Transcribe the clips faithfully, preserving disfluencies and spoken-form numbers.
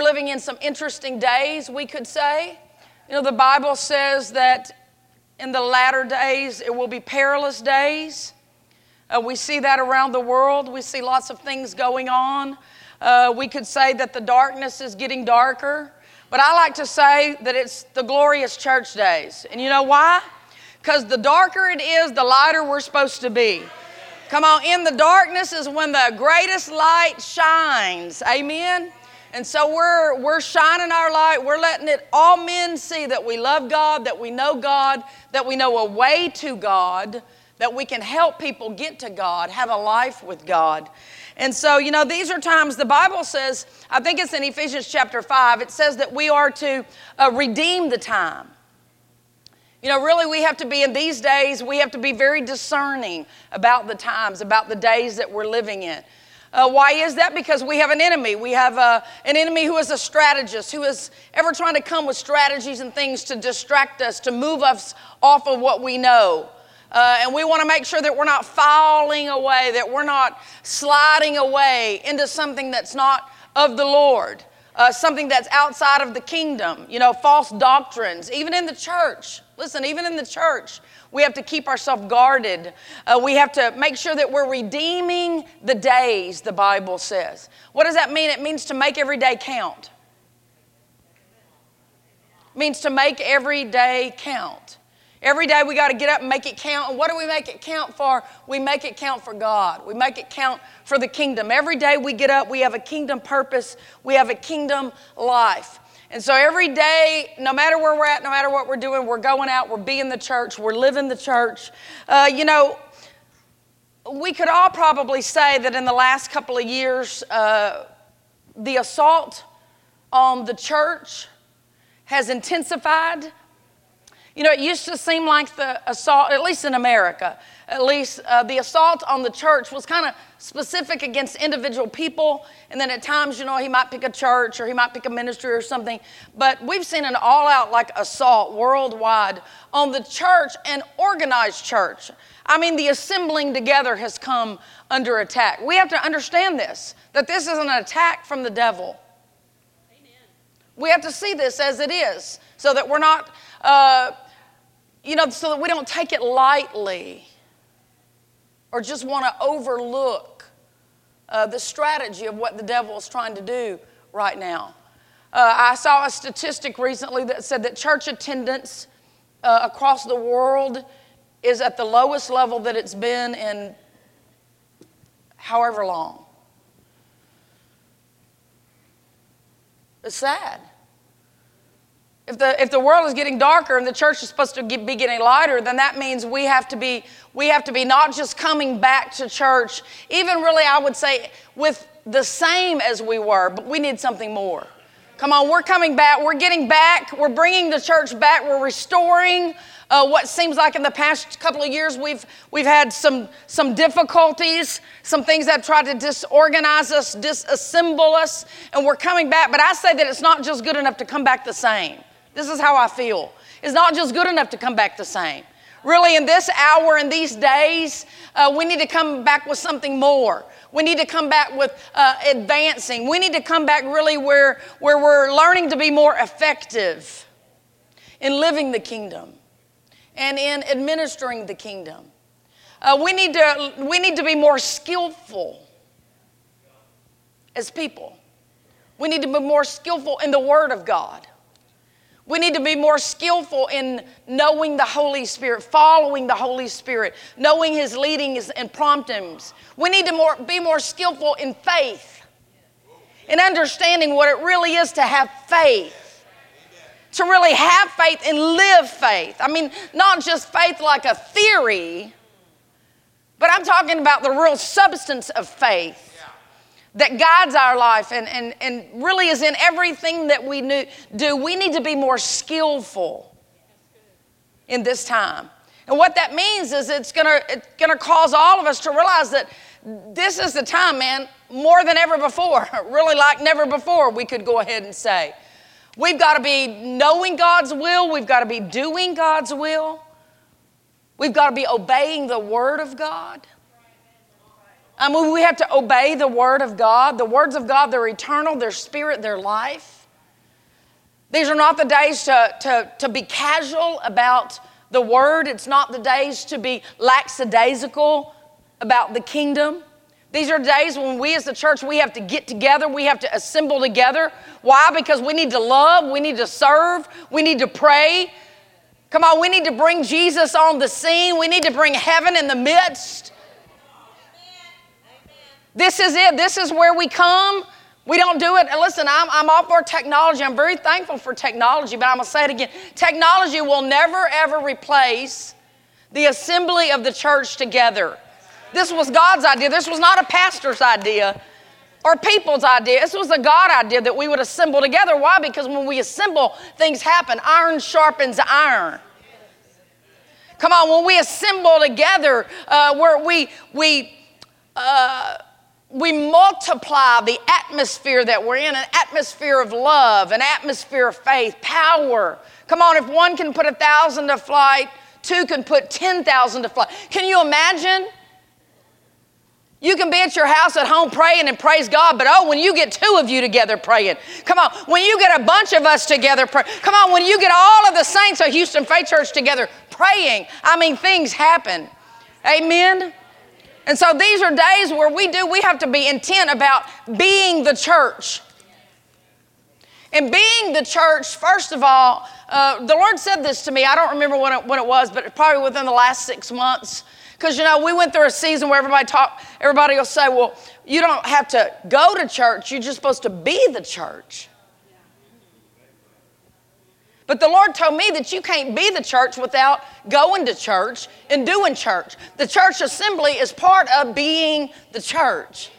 We're living in some interesting days, we could say. You know, the Bible says that in the latter days, it will be perilous days. Uh, we see that around the world. We see lots of things going on. Uh, we could say that the darkness is getting darker. But I like to say that it's the glorious church days. And you know why? Because the darker it is, the lighter we're supposed to be. Come on, in the darkness is when the greatest light shines. Amen? And so we're, we're shining our light. We're letting it all men see that we love God, that we know God, that we know a way to God, that we can help people get to God, have a life with God. And so, you know, these are times the Bible says, I think it's in Ephesians chapter five, it says that we are to uh, redeem the time. You know, really we have to be, in these days, we have to be very discerning about the times, about the days that we're living in. Uh, why is that? Because we have an enemy. We have uh, an enemy who is a strategist, who is ever trying to come with strategies and things to distract us, to move us off of what we know. Uh, and we want to make sure that we're not falling away, that we're not sliding away into something that's not of the Lord, uh, something that's outside of the kingdom, you know, false doctrines, even in the church. Listen, even in the church, we have to keep ourselves guarded. Uh, we have to make sure that we're redeeming the days, the Bible says. What does that mean? It means to make every day count. It means to make every day count. Every day we got to get up and make it count. And what do we make it count for? We make it count for God. We make it count for the kingdom. Every day we get up, we have a kingdom purpose. We have a kingdom life. And so every day, no matter where we're at, no matter what we're doing, we're going out, we're being the church, we're living the church. Uh, you know, we could all probably say that in the last couple of years, uh, the assault on the church has intensified. You know, it used to seem like the assault, at least in America, at least uh, the assault on the church was kind of specific against individual people. And then at times, you know, he might pick a church or he might pick a ministry or something. But we've seen an all-out like assault worldwide on the church and organized church. I mean, the assembling together has come under attack. We have to understand this, that this is an attack from the devil. Amen. We have to see this as it is so that we're not... Uh, you know, so that we don't take it lightly or just want to overlook uh, the strategy of what the devil is trying to do right now. Uh, I saw a statistic recently that said that church attendance uh, across the world is at the lowest level that it's been in however long. It's sad. If the, if the world is getting darker and the church is supposed to get, be getting lighter, then that means we have to be we have to be not just coming back to church, even really I would say with the same as we were, but we need something more. Come on, we're coming back. We're getting back. We're bringing the church back. We're restoring uh, what seems like in the past couple of years we've we've had some some difficulties, some things that have tried to disorganize us, disassemble us, and we're coming back. But I say that it's not just good enough to come back the same. This is how I feel. It's not just good enough to come back the same. Really, in this hour, in these days, uh, we need to come back with something more. We need to come back with uh, advancing. We need to come back really where, where we're learning to be more effective in living the kingdom and in administering the kingdom. Uh, we need to, we need to be more skillful as people. We need to be more skillful in the Word of God. We need to be more skillful in knowing the Holy Spirit, following the Holy Spirit, knowing His leadings and promptings. We need to more, be more skillful in faith, in understanding what it really is to have faith, to really have faith and live faith. I mean, not just faith like a theory, but I'm talking about the real substance of faith that guides our life and, and, and really is in everything that we do. We need to be more skillful in this time. And what that means is it's gonna, it's gonna cause all of us to realize that this is the time, man, more than ever before, really like never before, we could go ahead and say. We've got to be knowing God's will. We've got to be doing God's will. We've got to be obeying the Word of God. I mean, we have to obey the Word of God. The words of God, they're eternal, they're spirit, they're life. These are not the days to, to, to be casual about the Word. It's not the days to be lackadaisical about the kingdom. These are days when we as the church, we have to get together. We have to assemble together. Why? Because we need to love. We need to serve. We need to pray. Come on, we need to bring Jesus on the scene. We need to bring heaven in the midst. This is it. This is where we come. We don't do it. And listen, I'm, I'm all for technology. I'm very thankful for technology, but I'm going to say it again. Technology will never, ever replace the assembly of the church together. This was God's idea. This was not a pastor's idea or people's idea. This was a God idea that we would assemble together. Why? Because when we assemble, things happen. Iron sharpens iron. Come on, when we assemble together, uh, where we we uh, we multiply the atmosphere that we're in, an atmosphere of love, an atmosphere of faith, power. Come on, if one can put a thousand to flight, two can put ten thousand to flight. Can you imagine? You can be at your house at home praying and praise God, but oh, when you get two of you together praying, come on, when you get a bunch of us together praying, come on, when you get all of the saints of Houston Faith Church together praying, I mean, things happen. Amen? And so these are days where we do, we have to be intent about being the church. And being the church, first of all, uh, the Lord said this to me. I don't remember when it, when it was, but probably within the last six months. Because, you know, we went through a season where everybody talk, everybody will say, well, you don't have to go to church. You're just supposed to be the church. But the Lord told me that you can't be the church without going to church and doing church. The church assembly is part of being the church.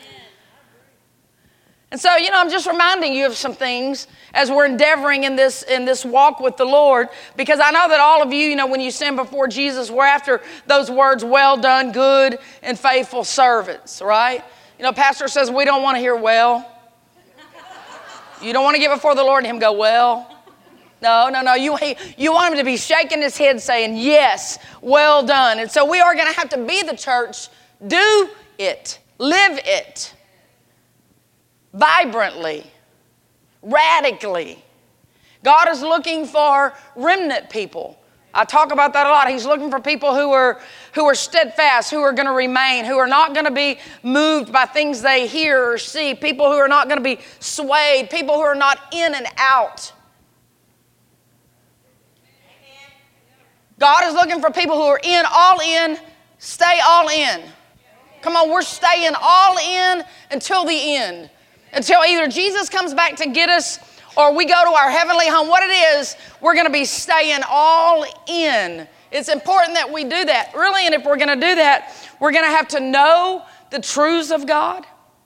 And so, you know, I'm just reminding you of some things as we're endeavoring in this in this walk with the Lord, because I know that all of you, you know, when you stand before Jesus, we're after those words, well done, good and faithful servants, right? You know, pastor says we don't want to hear well. You don't want to get before the Lord and him go, well. No, no, no. You, you want him to be shaking his head saying, yes, well done. And so we are going to have to be the church, do it, live it. Vibrantly, radically. God is looking for remnant people. I talk about that a lot. He's looking for people who are who are steadfast, who are going to remain, who are not going to be moved by things they hear or see, people who are not going to be swayed, people who are not in and out. God is looking for people who are in, all in, stay all in. Come on, we're staying all in until the end. Until either Jesus comes back to get us or we go to our heavenly home. What it is, we're going to be staying all in. It's important that we do that. Really, and if we're going to do that, we're going to have to know the truths of God.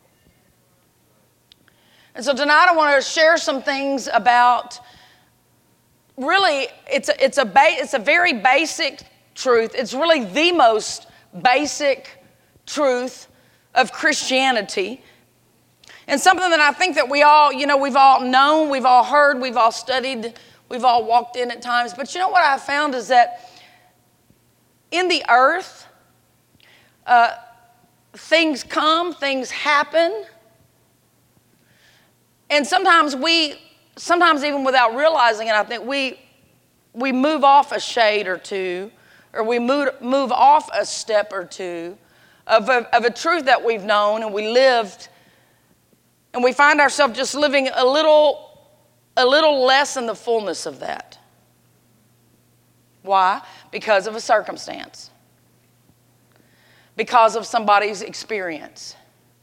And so tonight I want to share some things about, really, it's a, it's a, ba- it's a very basic truth. It's really the most basic truth of Christianity. And something that I think that we all, you know, we've all known, we've all heard, we've all studied, we've all walked in at times. But you know what I found is that in the earth, uh, things come, things happen. And sometimes we, sometimes even without realizing it, I think we, we move off a shade or two, or we move, move off a step or two of a, of a truth that we've known and we lived. And we find ourselves just living a little, a little less in the fullness of that. Why? Because of a circumstance. Because of somebody's experience.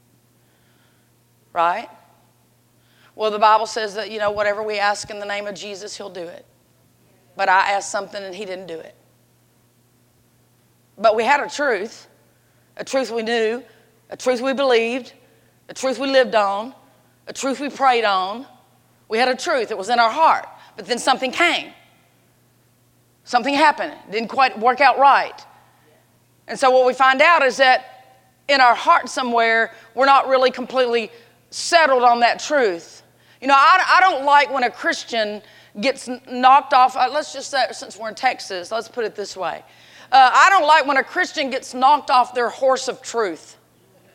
Right? Well, the Bible says that, you know, whatever we ask in the name of Jesus, he'll do it. But I asked something and he didn't do it. But we had a truth, a truth we knew, a truth we believed, a truth we lived on, a truth we prayed on. We had a truth. It was in our heart. But then something came. Something happened. It didn't quite work out right. And so what we find out is that in our heart somewhere, we're not really completely settled on that truth. You know, I, I don't like when a Christian gets knocked off. Uh, let's just say, since we're in Texas, let's put it this way. Uh, I don't like when a Christian gets knocked off their horse of truth.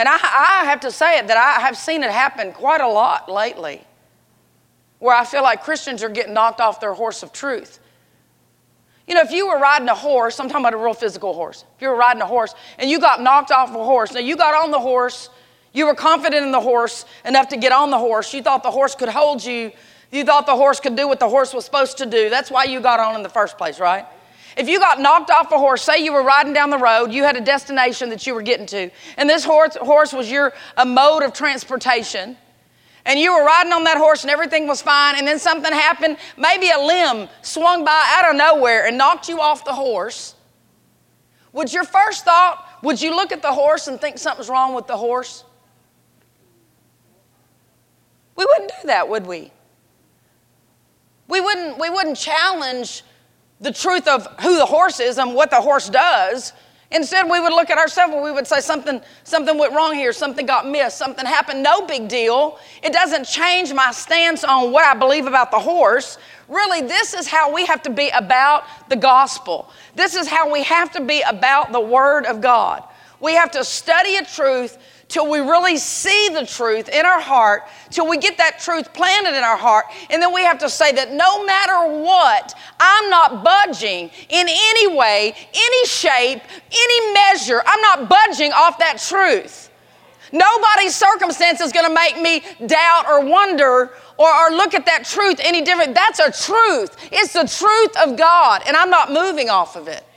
And I, I have to say it that I have seen it happen quite a lot lately, where I feel like Christians are getting knocked off their horse of truth. You know, if you were riding a horse, I'm talking about a real physical horse. If you were riding a horse and you got knocked off a horse, now you got on the horse, you were confident in the horse enough to get on the horse. You thought the horse could hold you. You thought the horse could do what the horse was supposed to do. That's why you got on in the first place, right? If you got knocked off a horse, say you were riding down the road, you had a destination that you were getting to, and this horse, horse was your a mode of transportation, and you were riding on that horse and everything was fine, and then something happened, maybe a limb swung by out of nowhere and knocked you off the horse. Would your first thought, would you look at the horse and think something's wrong with the horse? We wouldn't do that, would we? We wouldn't, we wouldn't challenge the truth of who the horse is and what the horse does. Instead, we would look at ourselves and we would say something, something went wrong here, something got missed, something happened, no big deal. It doesn't change my stance on what I believe about the horse. Really, this is how we have to be about the gospel. This is how we have to be about the Word of God. We have to study a truth till we really see the truth in our heart, till we get that truth planted in our heart, and then we have to say that no matter what, I'm not budging in any way, any shape, any measure. I'm not budging off that truth. Nobody's circumstance is going to make me doubt or wonder or, or look at that truth any different. That's a truth. It's the truth of God, and I'm not moving off of it.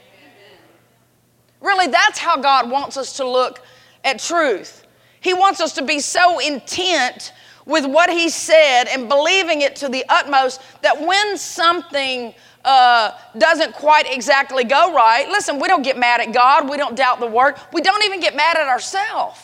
Really, that's how God wants us to look at truth. He wants us to be so intent with what He said and believing it to the utmost that when something uh, doesn't quite exactly go right, listen, we don't get mad at God. We don't doubt the Word. We don't even get mad at ourselves.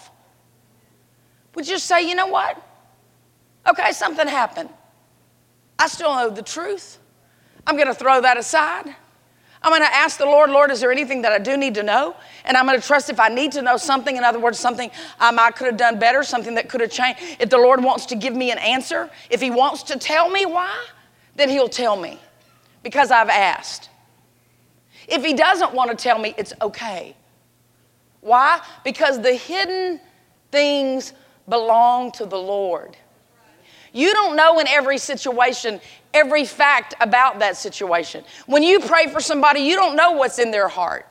We just say, you know what? Okay, something happened. I still know the truth. I'm going to throw that aside. I'm going to ask the Lord, Lord, is there anything that I do need to know? And I'm going to trust if I need to know something, in other words, something um, I could have done better, something that could have changed. If the Lord wants to give me an answer, if He wants to tell me why, then He'll tell me because I've asked. If He doesn't want to tell me, it's okay. Why? Because the hidden things belong to the Lord. You don't know in every situation every fact about that situation. When you pray for somebody, you don't know what's in their heart.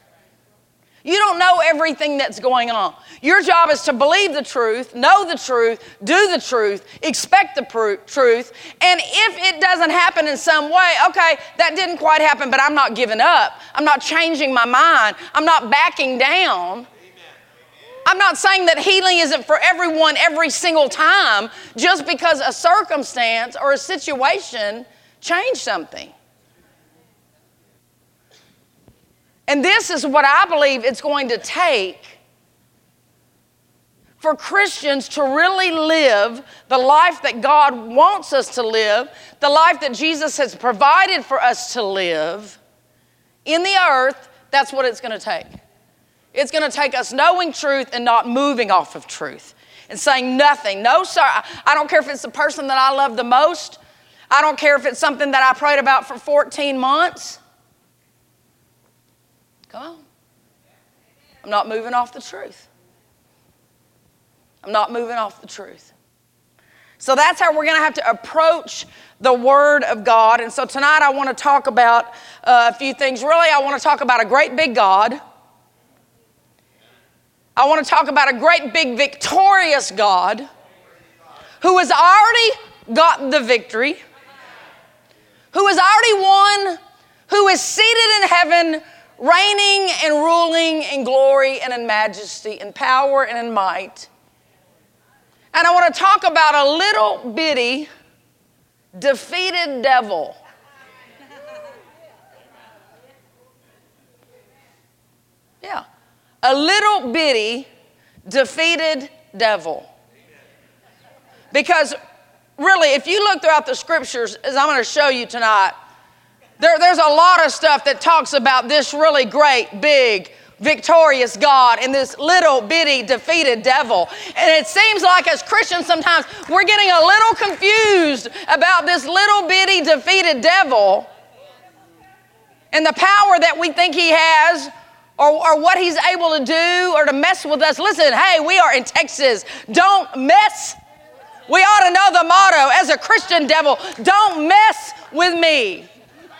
You don't know everything that's going on. Your job is to believe the truth, know the truth, do the truth, expect the pr- truth, and if it doesn't happen in some way, okay, that didn't quite happen, but I'm not giving up. I'm not changing my mind. I'm not backing down. I'm not saying that healing isn't for everyone every single time just because a circumstance or a situation changed something. And this is what I believe it's going to take for Christians to really live the life that God wants us to live, the life that Jesus has provided for us to live in the earth. That's what it's going to take. It's going to take us knowing truth and not moving off of truth and saying nothing. No, sir. I don't care if it's the person that I love the most. I don't care if it's something that I prayed about for fourteen months. Come on. I'm not moving off the truth. I'm not moving off the truth. So that's how we're going to have to approach the Word of God. And so tonight I want to talk about uh, a few things. Really, I want to talk about a great big God. I want to talk about a great big victorious God who has already gotten the victory, who has already won, who is seated in heaven, reigning and ruling in glory and in majesty, in power and in might. And I want to talk about a little bitty defeated devil. Yeah. A little bitty, defeated devil. Because really, if you look throughout the scriptures, as I'm going to show you tonight, there, there's a lot of stuff that talks about this really great, big, victorious God and this little bitty, defeated devil. And it seems like as Christians sometimes we're getting a little confused about this little bitty, defeated devil and the power that we think he has or, or what he's able to do or to mess with us. Listen, hey, we are in Texas. Don't mess. We ought to know the motto as a Christian, devil, don't mess with me.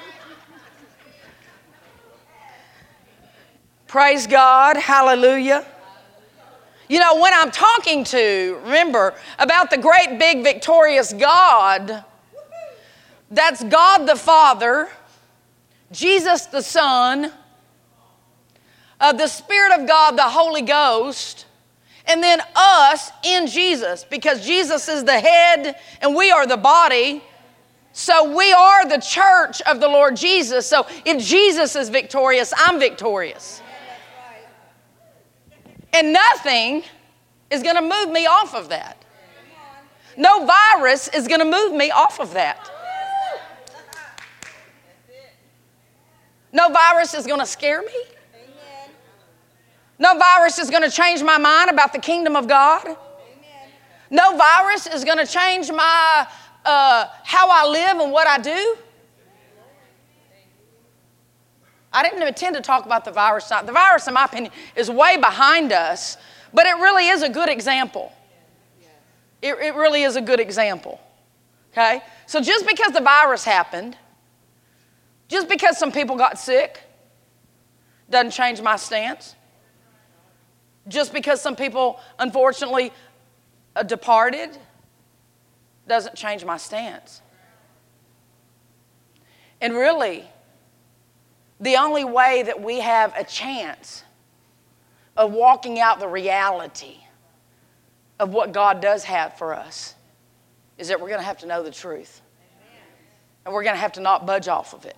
Praise God. Hallelujah. You know, when I'm talking to, remember, about the great, big, victorious God, that's God the Father, Jesus the Son, uh, the Spirit of God, the Holy Ghost, and then us in Jesus, because Jesus is the head and we are the body. So we are the church of the Lord Jesus. So if Jesus is victorious, I'm victorious. And nothing is going to move me off of that. No virus is going to move me off of that. No virus is going to scare me. No virus is going to change my mind about the kingdom of God. No virus is going to change my uh, how I live and what I do. I didn't intend to talk about the virus. The virus, in my opinion, is way behind us, but it really is a good example. It, it really is a good example. Okay? So just because the virus happened, just because some people got sick, doesn't change my stance. Just because some people, unfortunately, uh, departed, doesn't change my stance. And really, the only way that we have a chance of walking out the reality of what God does have for us is that we're going to have to know the truth. And we're going to have to not budge off of it.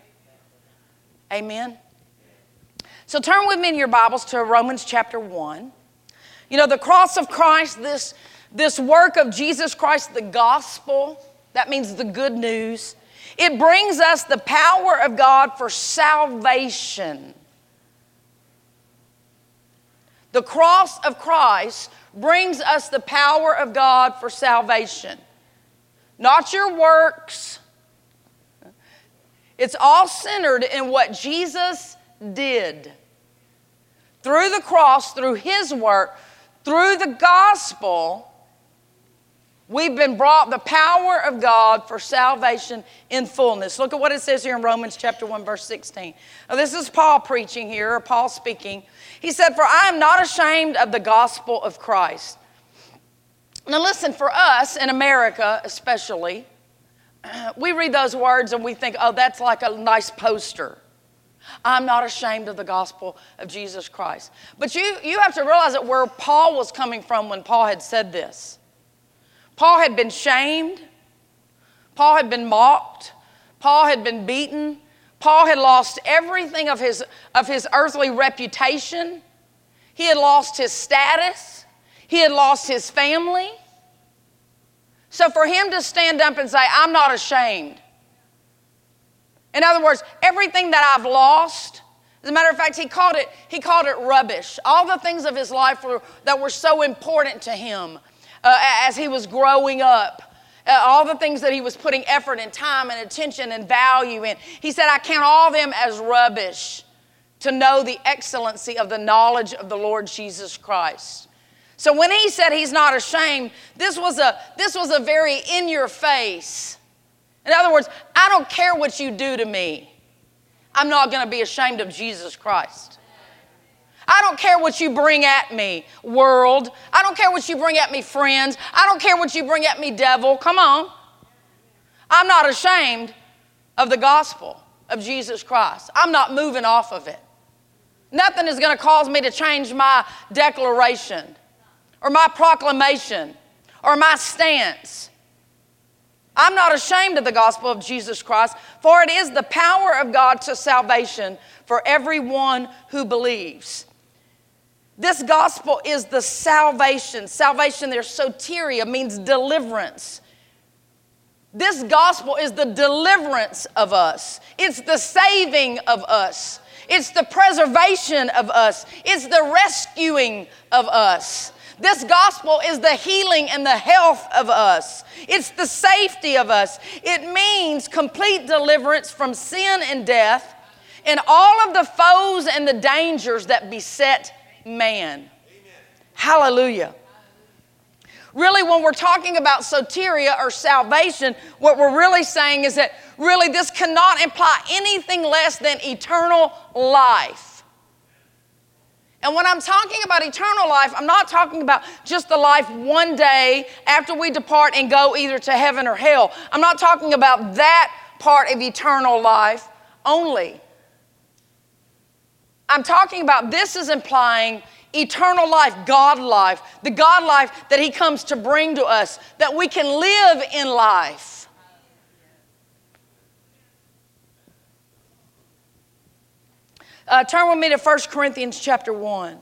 Amen? So turn with me in your Bibles to Romans chapter one. You know, the cross of Christ, this, this work of Jesus Christ, the gospel, that means the good news. It brings us the power of God for salvation. The cross of Christ brings us the power of God for salvation. Not your works. It's all centered in what Jesus did. Through the cross, through his work, through the gospel, we've been brought the power of God for salvation in fullness. Look at what it says here in Romans chapter one, verse sixteen. Now, this is Paul preaching here, or Paul speaking. He said, "For I am not ashamed of the gospel of Christ." Now listen, for us in America especially, we read those words and we think, oh, that's like a nice poster. I'm not ashamed of the gospel of Jesus Christ. But you, you have to realize that where Paul was coming from when Paul had said this. Paul had been shamed. Paul had been mocked. Paul had been beaten. Paul had lost everything of his, of his earthly reputation. He had lost his status. He had lost his family. So for him to stand up and say, I'm not ashamed. In other words, everything that I've lost, as a matter of fact, he called it, he called it rubbish. All the things of his life were, that were so important to him uh, as he was growing up, uh, all the things that he was putting effort and time and attention and value in. He said, I count all them as rubbish to know the excellency of the knowledge of the Lord Jesus Christ. So when he said he's not ashamed, this was a, this was a very in your face. In other words, I don't care what you do to me. I'm not going to be ashamed of Jesus Christ. I don't care what you bring at me, world. I don't care what you bring at me, friends. I don't care what you bring at me, devil. Come on. I'm not ashamed of the gospel of Jesus Christ. I'm not moving off of it. Nothing is going to cause me to change my declaration or my proclamation or my stance. I'm not ashamed of the gospel of Jesus Christ, for it is the power of God to salvation for everyone who believes. This gospel is the salvation. Salvation there, soteria, means deliverance. This gospel is the deliverance of us. It's the saving of us. It's the preservation of us. It's the rescuing of us. This gospel is the healing and the health of us. It's the safety of us. It means complete deliverance from sin and death. in all of the foes and the dangers that beset man. Amen. Hallelujah. Really, when we're talking about soteria or salvation, what we're really saying is that really this cannot imply anything less than eternal life. And when I'm talking about eternal life, I'm not talking about just the life one day after we depart and go either to heaven or hell. I'm not talking about that part of eternal life only. I'm talking about this is implying eternal life, God life, the God life that He comes to bring to us, that we can live in life. Uh, turn with me to First Corinthians chapter one.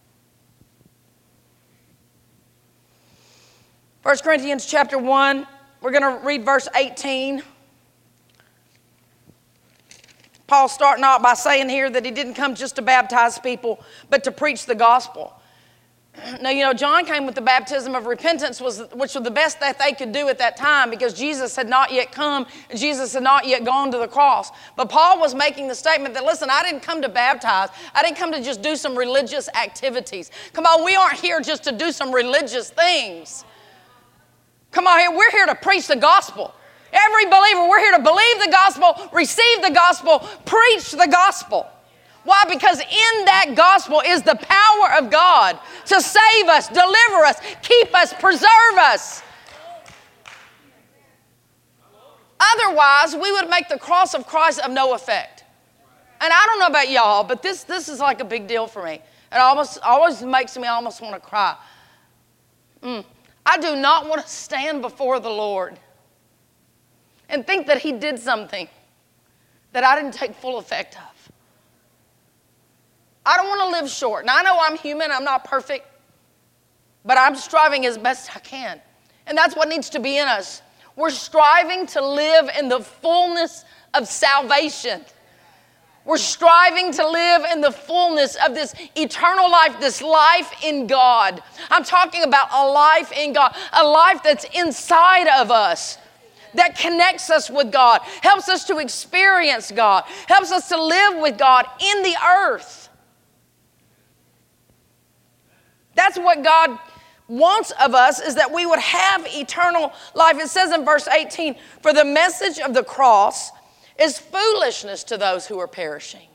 First Corinthians chapter one, we're going to read verse eighteen. Paul's starting out by saying here that he didn't come just to baptize people, but to preach the gospel. Now, you know, John came with the baptism of repentance, was, which was the best that they could do at that time because Jesus had not yet come, and Jesus had not yet gone to the cross. But Paul was making the statement that, listen, I didn't come to baptize. I didn't come to just do some religious activities. Come on, we aren't here just to do some religious things. Come on here, we're here to preach the gospel. Every believer, we're here to believe the gospel, receive the gospel, preach the gospel. Why? Because in that gospel is the power of God to save us, deliver us, keep us, preserve us. Otherwise, we would make the cross of Christ of no effect. And I don't know about y'all, but this, this is like a big deal for me. It almost always makes me almost want to cry. Mm. I do not want to stand before the Lord and think that He did something that I didn't take full effect of. I don't want to live short. Now, I know I'm human. I'm not perfect. But I'm striving as best I can. And that's what needs to be in us. We're striving to live in the fullness of salvation. We're striving to live in the fullness of this eternal life, this life in God. I'm talking about a life in God, a life that's inside of us, that connects us with God, helps us to experience God, helps us to live with God in the earth. That's what God wants of us, is that we would have eternal life. It says in verse eighteen, for the message of the cross is foolishness to those who are perishing.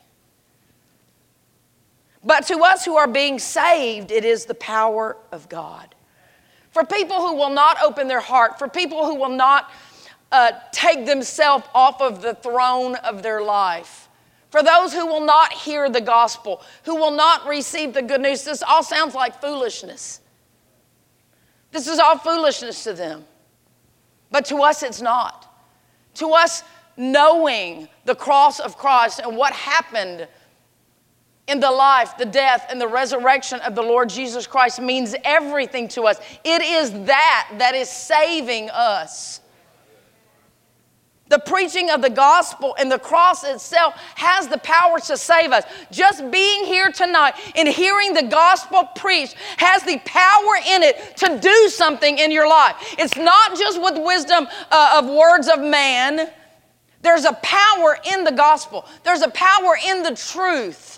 But to us who are being saved, it is the power of God. For people who will not open their heart, for people who will not uh, take themselves off of the throne of their life, for those who will not hear the gospel, who will not receive the good news, this all sounds like foolishness. This is all foolishness to them. But to us, it's not. To us, knowing the cross of Christ and what happened in the life, the death, and the resurrection of the Lord Jesus Christ means everything to us. It is that that is saving us. The preaching of the gospel and the cross itself has the power to save us. Just being here tonight and hearing the gospel preached has the power in it to do something in your life. It's not just with wisdom uh, of words of man. There's a power in the gospel. There's a power in the truth.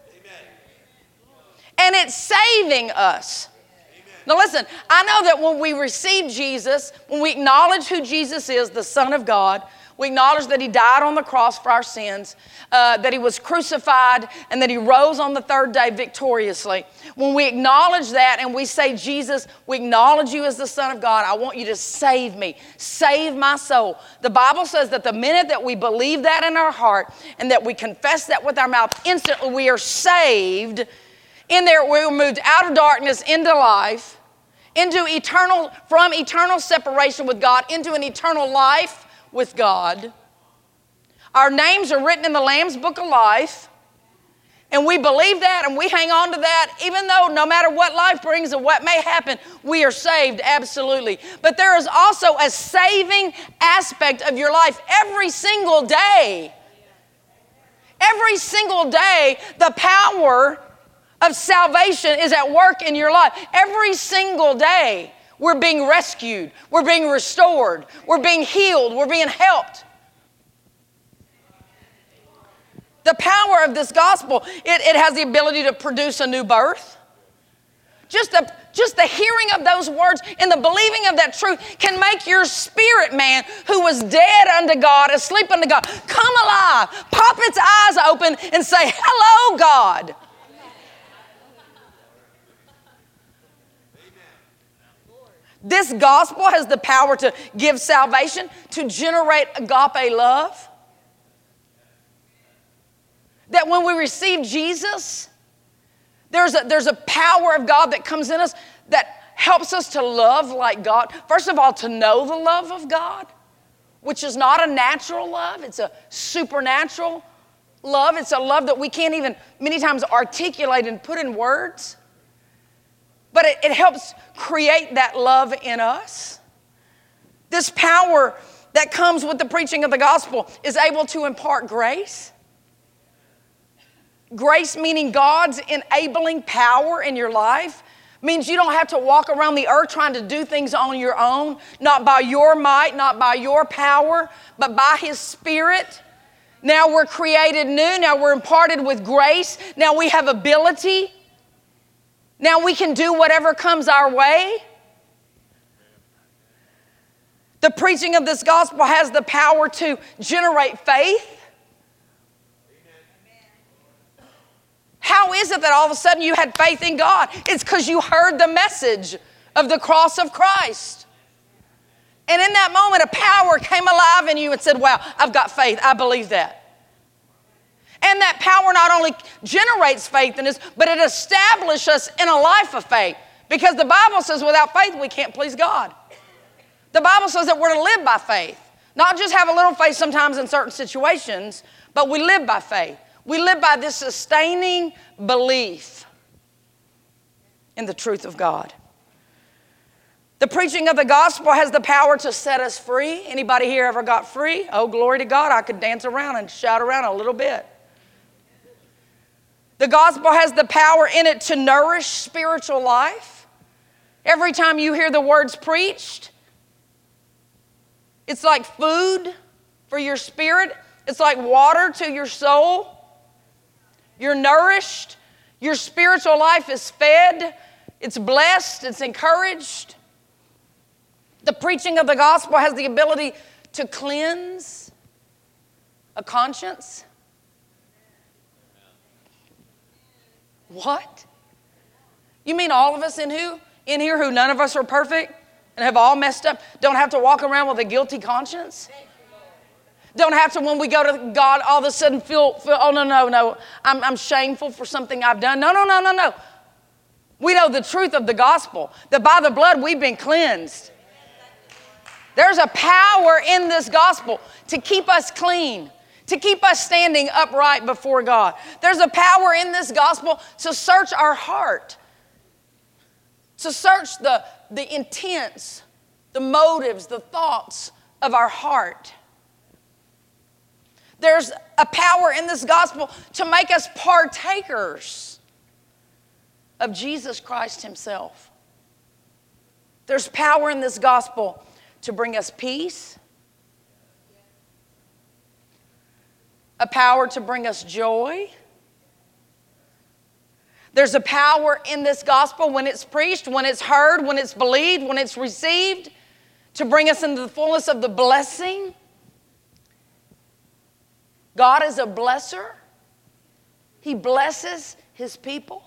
And it's saving us. Now listen, I know that when we receive Jesus, when we acknowledge who Jesus is, the Son of God, we acknowledge that He died on the cross for our sins, uh, that He was crucified, and that He rose on the third day victoriously. When we acknowledge that and we say, Jesus, we acknowledge You as the Son of God. I want You to save me. Save my soul. The Bible says that the minute that we believe that in our heart and that we confess that with our mouth, instantly we are saved. In there, we were moved out of darkness into life, into eternal, from eternal separation with God, into an eternal life with God. Our names are written in the Lamb's Book of Life, and we believe that and we hang on to that, even though no matter what life brings and what may happen, we are saved, absolutely. But there is also a saving aspect of your life every single day. Every single day, the power of salvation is at work in your life. Every single day, we're being rescued. We're being restored. We're being healed. We're being helped. The power of this gospel, it, it has the ability to produce a new birth. Just the, just the hearing of those words and the believing of that truth can make your spirit man who was dead unto God, asleep unto God, come alive, pop its eyes open and say, hello, God. This gospel has the power to give salvation, to generate agape love. That when we receive Jesus, there's a, there's a power of God that comes in us that helps us to love like God. First of all, to know the love of God, which is not a natural love. It's a supernatural love. It's a love that we can't even many times articulate and put in words. But it, it helps create that love in us. This power that comes with the preaching of the gospel is able to impart grace. Grace meaning God's enabling power in your life means you don't have to walk around the earth trying to do things on your own, not by your might, not by your power, but by His Spirit. Now we're created new. Now we're imparted with grace. Now we have ability. Now we can do whatever comes our way. The preaching of this gospel has the power to generate faith. How is it that all of a sudden you had faith in God? It's because you heard the message of the cross of Christ. And in that moment, a power came alive in you and said, wow, I've got faith. I believe that. And that power not only generates faith in us, but it establishes us in a life of faith. Because the Bible says without faith, we can't please God. The Bible says that we're to live by faith. Not just have a little faith sometimes in certain situations, but we live by faith. We live by this sustaining belief in the truth of God. The preaching of the gospel has the power to set us free. Anybody here ever got free? Oh, glory to God. I could dance around and shout around a little bit. The gospel has the power in it to nourish spiritual life. Every time you hear the words preached, it's like food for your spirit. It's like water to your soul. You're nourished. Your spiritual life is fed. It's blessed. It's encouraged. The preaching of the gospel has the ability to cleanse a conscience. What? You mean all of us in who? In here who none of us are perfect and have all messed up, don't have to walk around with a guilty conscience? Don't have to, when we go to God, all of a sudden feel, feel oh, no, no, no, I'm, I'm shameful for something I've done. No, no, no, no, no. We know the truth of the gospel, that by the blood we've been cleansed. There's a power in this gospel to keep us clean, to keep us standing upright before God. There's a power in this gospel to search our heart, to search the, the intents, the motives, the thoughts of our heart. There's a power in this gospel to make us partakers of Jesus Christ Himself. There's power in this gospel to bring us peace, a power to bring us joy. There's a power in this gospel when it's preached, when it's heard, when it's believed, when it's received, to bring us into the fullness of the blessing. God is a blesser. He blesses His people.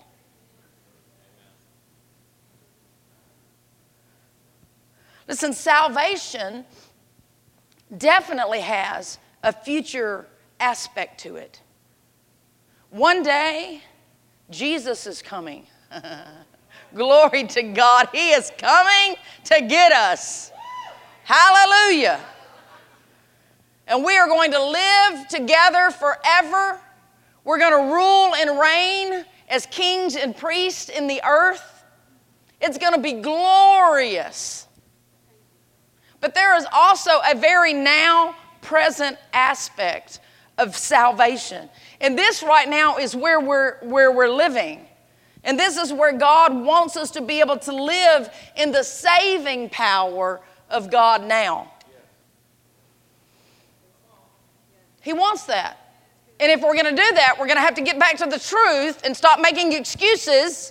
Listen, salvation definitely has a future aspect to it. One day, Jesus is coming. Glory to God. He is coming to get us. Hallelujah. And we are going to live together forever. We're going to rule and reign as kings and priests in the earth. It's going to be glorious. But there is also a very now present aspect of salvation. And this right now is where we're, where we're living. And this is where God wants us to be able to live in the saving power of God now. He wants that. And if we're going to do that, we're going to have to get back to the truth and stop making excuses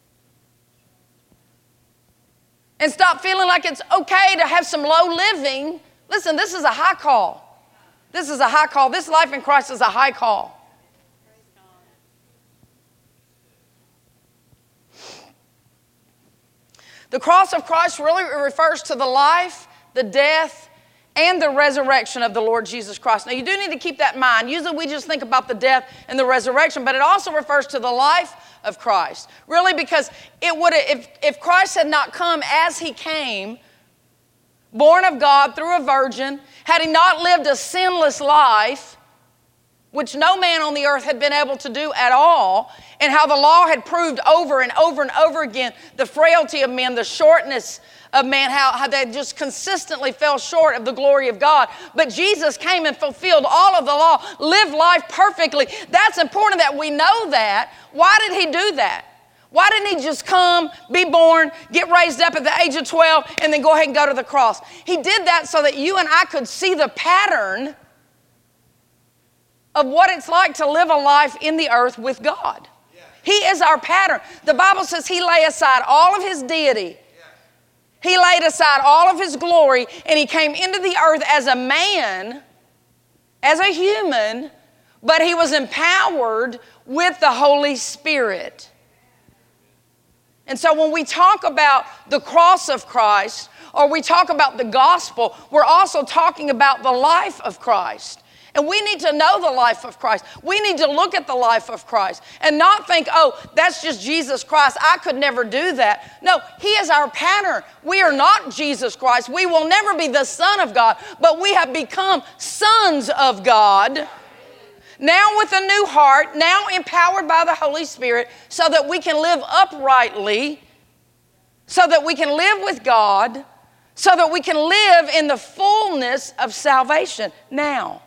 and stop feeling like it's okay to have some low living. Listen, this is a high call. This is a high call. This life in Christ is a high call. The cross of Christ really refers to the life, the death, and the resurrection of the Lord Jesus Christ. Now, you do need to keep that in mind. Usually we just think about the death and the resurrection, but it also refers to the life of Christ. Really, because it would if, if Christ had not come as he came, born of God through a virgin, had he not lived a sinless life, which no man on the earth had been able to do at all, and how the law had proved over and over and over again the frailty of men, the shortness of man, how, how they just consistently fell short of the glory of God. But Jesus came and fulfilled all of the law, lived life perfectly. That's important that we know that. Why did he do that? Why didn't he just come, be born, get raised up at the age of twelve, and then go ahead and go to the cross? He did that so that you and I could see the pattern of what it's like to live a life in the earth with God. Yeah. He is our pattern. The Bible says he laid aside all of his deity. Yeah. He laid aside all of his glory, and he came into the earth as a man, as a human, but he was empowered with the Holy Spirit. And so when we talk about the cross of Christ, or we talk about the gospel, we're also talking about the life of Christ. And we need to know the life of Christ. We need to look at the life of Christ and not think, oh, that's just Jesus Christ. I could never do that. No, he is our pattern. We are not Jesus Christ. We will never be the Son of God, but we have become sons of God. Now with a new heart, now empowered by the Holy Spirit, so that we can live uprightly, so that we can live with God, so that we can live in the fullness of salvation now.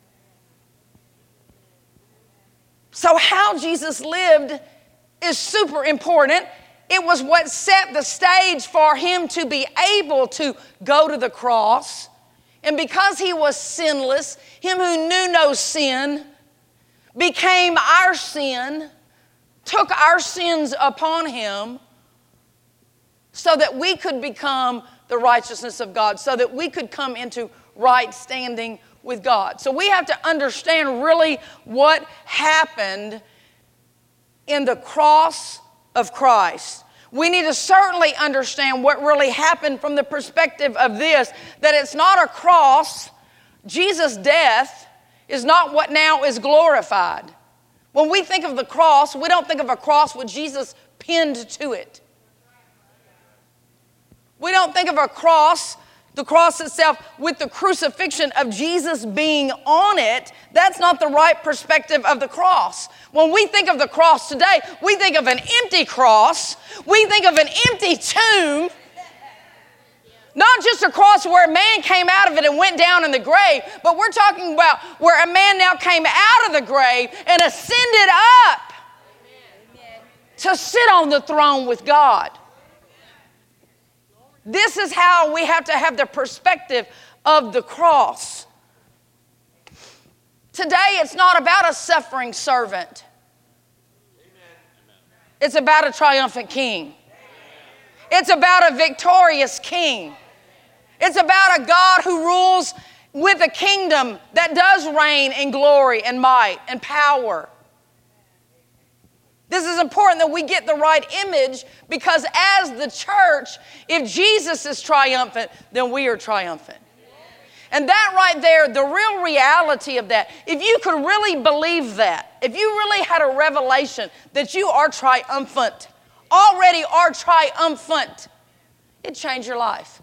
So how Jesus lived is super important. It was what set the stage for him to be able to go to the cross. And because he was sinless, him who knew no sin became our sin, took our sins upon him so that we could become the righteousness of God, so that we could come into right standing with God. So we have to understand really what happened in the cross of Christ. We need to certainly understand what really happened from the perspective of this, that it's not a cross. Jesus' death is not what now is glorified. When we think of the cross, we don't think of a cross with Jesus pinned to it. We don't think of a cross, the cross itself, with the crucifixion of Jesus being on it. That's not the right perspective of the cross. When we think of the cross today, we think of an empty cross. We think of an empty tomb. Not just a cross where a man came out of it and went down in the grave, but we're talking about where a man now came out of the grave and ascended up Amen. To sit on the throne with God. This is how we have to have the perspective of the cross. Today, it's not about a suffering servant. It's about a triumphant king. It's about a victorious king. It's about a God who rules with a kingdom that does reign in glory and might and power. This is important that we get the right image, because as the church, if Jesus is triumphant, then we are triumphant. And that right there, the real reality of that, if you could really believe that, if you really had a revelation that you are triumphant, already are triumphant, it'd change your life.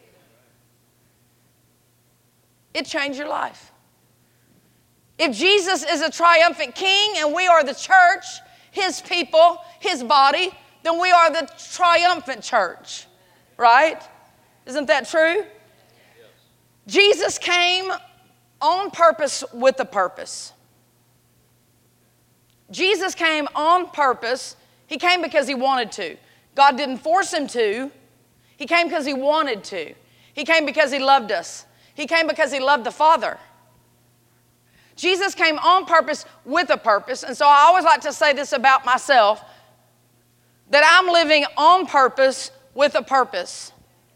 It'd change your life. If Jesus is a triumphant king and we are the church, his people, his body, then we are the triumphant church, right? Isn't that true? Yes. Jesus came on purpose with a purpose. Jesus came on purpose. He came because he wanted to. God didn't force him to. He came because he wanted to. He came because he loved us. He came because he loved the Father. Jesus came on purpose with a purpose. And so I always like to say this about myself, that I'm living on purpose with a purpose.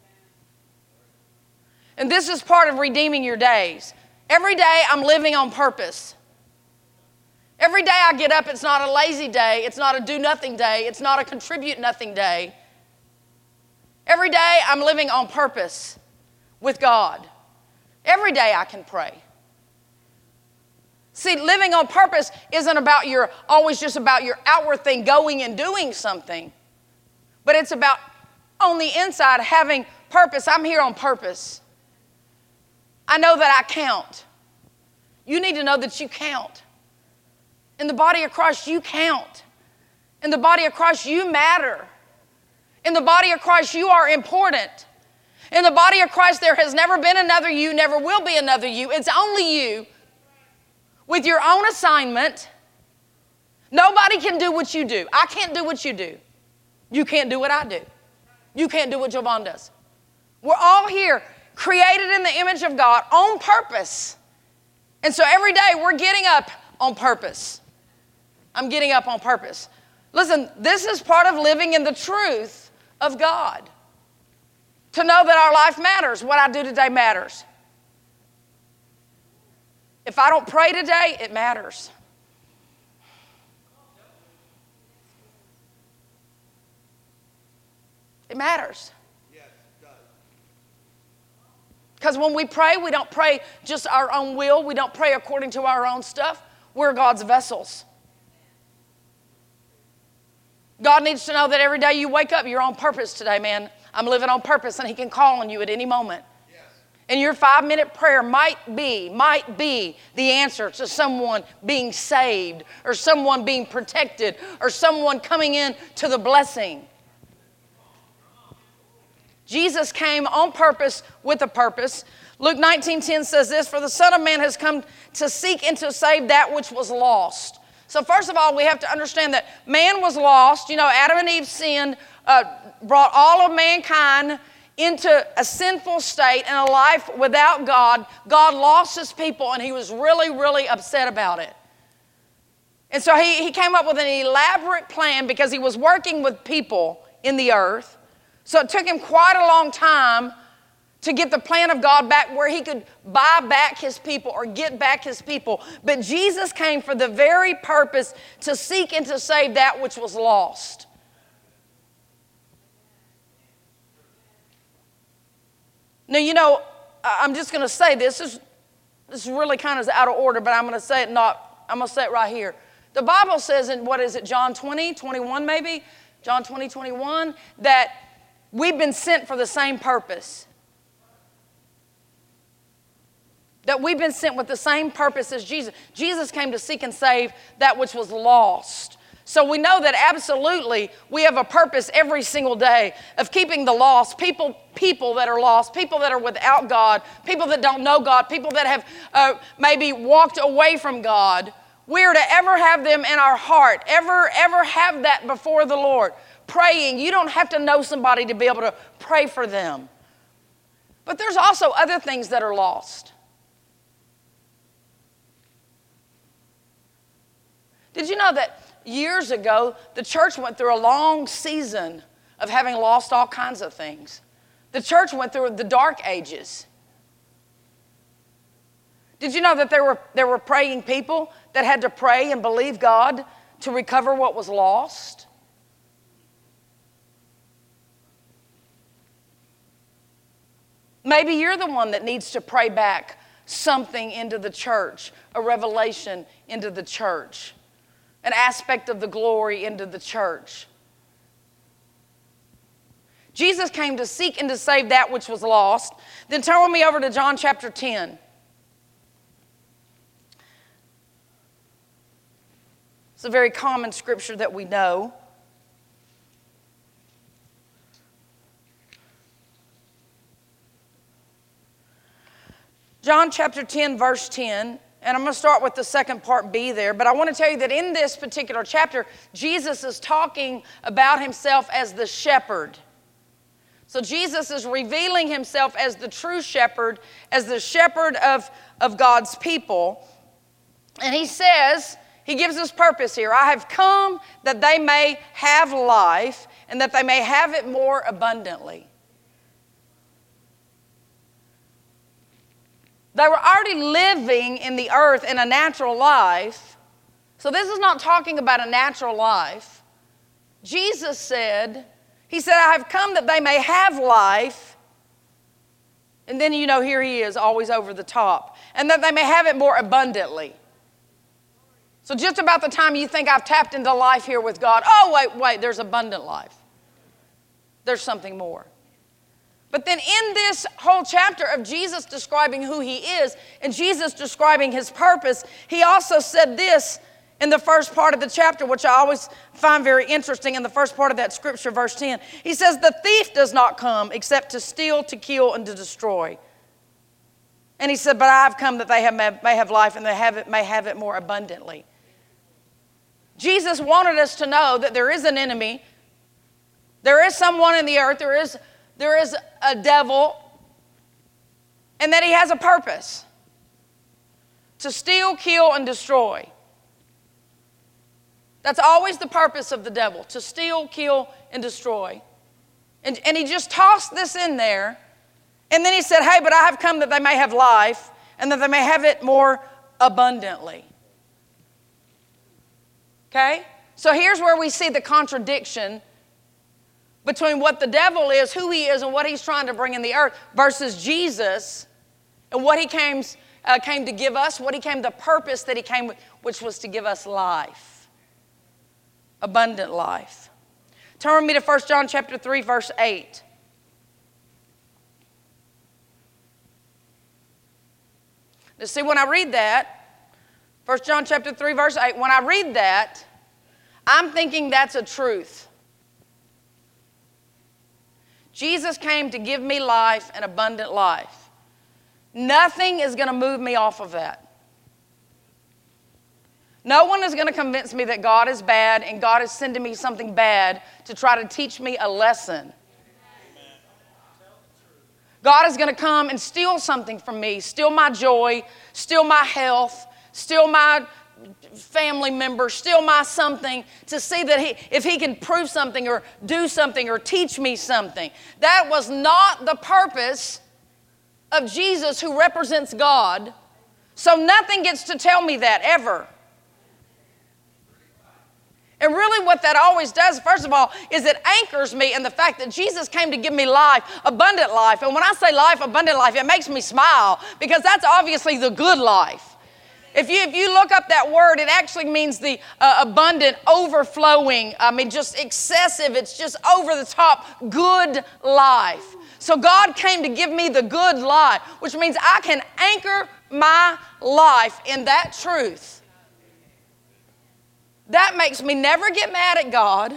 And this is part of redeeming your days. Every day I'm living on purpose. Every day I get up, it's not a lazy day. It's not a do-nothing day. It's not a contribute-nothing day. Every day I'm living on purpose with God. Every day I can pray. See, living on purpose isn't about your, always just about your outward thing, going and doing something. But it's about on the inside having purpose. I'm here on purpose. I know that I count. You need to know that you count. In the body of Christ, you count. In the body of Christ, you matter. In the body of Christ, you are important. In the body of Christ, there has never been another you, never will be another you. It's only you with your own assignment. Nobody can do what you do. I can't do what you do. You can't do what I do. You can't do what Jovan does. We're all here, created in the image of God on purpose. And so every day we're getting up on purpose. I'm getting up on purpose. Listen, this is part of living in the truth of God. To know that our life matters. What I do today matters. If I don't pray today, it matters. It matters. Yes, it does. Because when we pray, we don't pray just our own will. We don't pray according to our own stuff. We're God's vessels. God needs to know that every day you wake up, you're on purpose today, man. I'm living on purpose, and He can call on you at any moment. Yes. And your five-minute prayer might be, might be the answer to someone being saved or someone being protected or someone coming in to the blessing. Jesus came on purpose with a purpose. Luke nineteen ten says this, "For the Son of Man has come to seek and to save that which was lost." So first of all, we have to understand that man was lost. You know, Adam and Eve sinned, uh, brought all of mankind into a sinful state and a life without God. God lost His people, and He was really, really upset about it. And so he, he came up with an elaborate plan because He was working with people in the earth. So it took Him quite a long time to get the plan of God back where He could buy back His people or get back His people. But Jesus came for the very purpose to seek and to save that which was lost. Now, you know, I'm just going to say this. This is, this is really kind of out of order, but I'm going to say it not, I'm going to say it right here. The Bible says in, what is it, John twenty, twenty-one maybe? John twenty, twenty-one, that we've been sent for the same purpose. That we've been sent with the same purpose as Jesus. Jesus came to seek and save that which was lost. So we know that absolutely we have a purpose every single day of keeping the lost, people, people that are lost, people that are without God, people that don't know God, people that have uh, maybe walked away from God. We are to ever have them in our heart, ever, ever have that before the Lord. Praying, you don't have to know somebody to be able to pray for them. But there's also other things that are lost. Did you know that years ago, the church went through a long season of having lost all kinds of things? The church went through the dark ages. Did you know that there were, there were praying people that had to pray and believe God to recover what was lost? Maybe you're the one that needs to pray back something into the church, a revelation into the church, an aspect of the glory into the church. Jesus came to seek and to save that which was lost. Then turn with me over to John chapter ten. It's a very common scripture that we know. John chapter ten, verse ten. And I'm going to start with the second part B there. But I want to tell you that in this particular chapter, Jesus is talking about Himself as the shepherd. So Jesus is revealing Himself as the true shepherd, as the shepherd of, of God's people. And he says, he gives us purpose here. I have come that they may have life and that they may have it more abundantly. They were already living in the earth in a natural life. So this is not talking about a natural life. Jesus said, he said, I have come that they may have life. And then, you know, here he is, always over the top. And that they may have it more abundantly. So just about the time you think I've tapped into life here with God, oh, wait, wait, there's abundant life. There's something more. But then in this whole chapter of Jesus describing who he is and Jesus describing his purpose, he also said this in the first part of the chapter, which I always find very interesting in the first part of that scripture, verse ten. He says, the thief does not come except to steal, to kill, and to destroy. And he said, but I have come that they have, may have life and they have it, may have it more abundantly. Jesus wanted us to know that there is an enemy. There is someone in the earth. There is There is a devil, and that he has a purpose to steal, kill, and destroy. That's always the purpose of the devil, to steal, kill, and destroy. And, and he just tossed this in there, and then he said, hey, but I have come that they may have life, and that they may have it more abundantly. Okay? So here's where we see the contradiction between what the devil is, who he is, and what he's trying to bring in the earth versus Jesus and what he came, uh, came to give us, what he came, the purpose that he came with, which was to give us life, abundant life. Turn with me to First John chapter three, verse eight. Now see, when I read that, First John chapter three, verse eight, when I read that, I'm thinking that's a truth. Jesus came to give me life and abundant life. Nothing is going to move me off of that. No one is going to convince me that God is bad and God is sending me something bad to try to teach me a lesson. God is going to come and steal something from me, steal my joy, steal my health, steal my family member, steal my something, to see that he, if he can prove something or do something or teach me something. That was not the purpose of Jesus, who represents God. So nothing gets to tell me that ever. And really what that always does, first of all, is it anchors me in the fact that Jesus came to give me life, abundant life. And when I say life, abundant life, it makes me smile, because that's obviously the good life. If you, if you look up that word, it actually means the uh, abundant, overflowing, I mean just excessive, it's just over the top, good life. So God came to give me the good life, which means I can anchor my life in that truth. That makes me never get mad at God.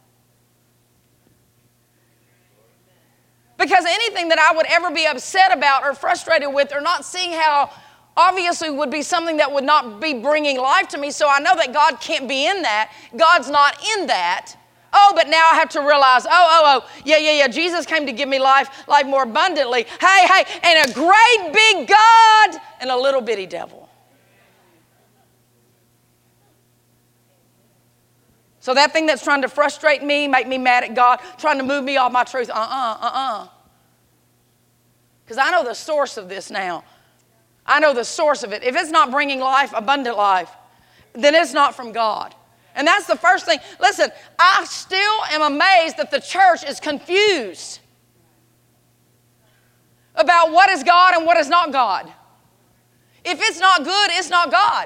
Because anything that I would ever be upset about or frustrated with or not seeing how obviously would be something that would not be bringing life to me. So I know that God can't be in that. God's not in that. Oh, but now I have to realize, oh, oh, oh, yeah, yeah, yeah, Jesus came to give me life, life more abundantly. Hey, hey, and a great big God and a little bitty devil. So that thing that's trying to frustrate me, make me mad at God, trying to move me off my truth, uh-uh, uh-uh. Because I know the source of this now. I know the source of it. If it's not bringing life, abundant life, then it's not from God. And that's the first thing. Listen, I still am amazed that the church is confused about what is God and what is not God. If it's not good, it's not God.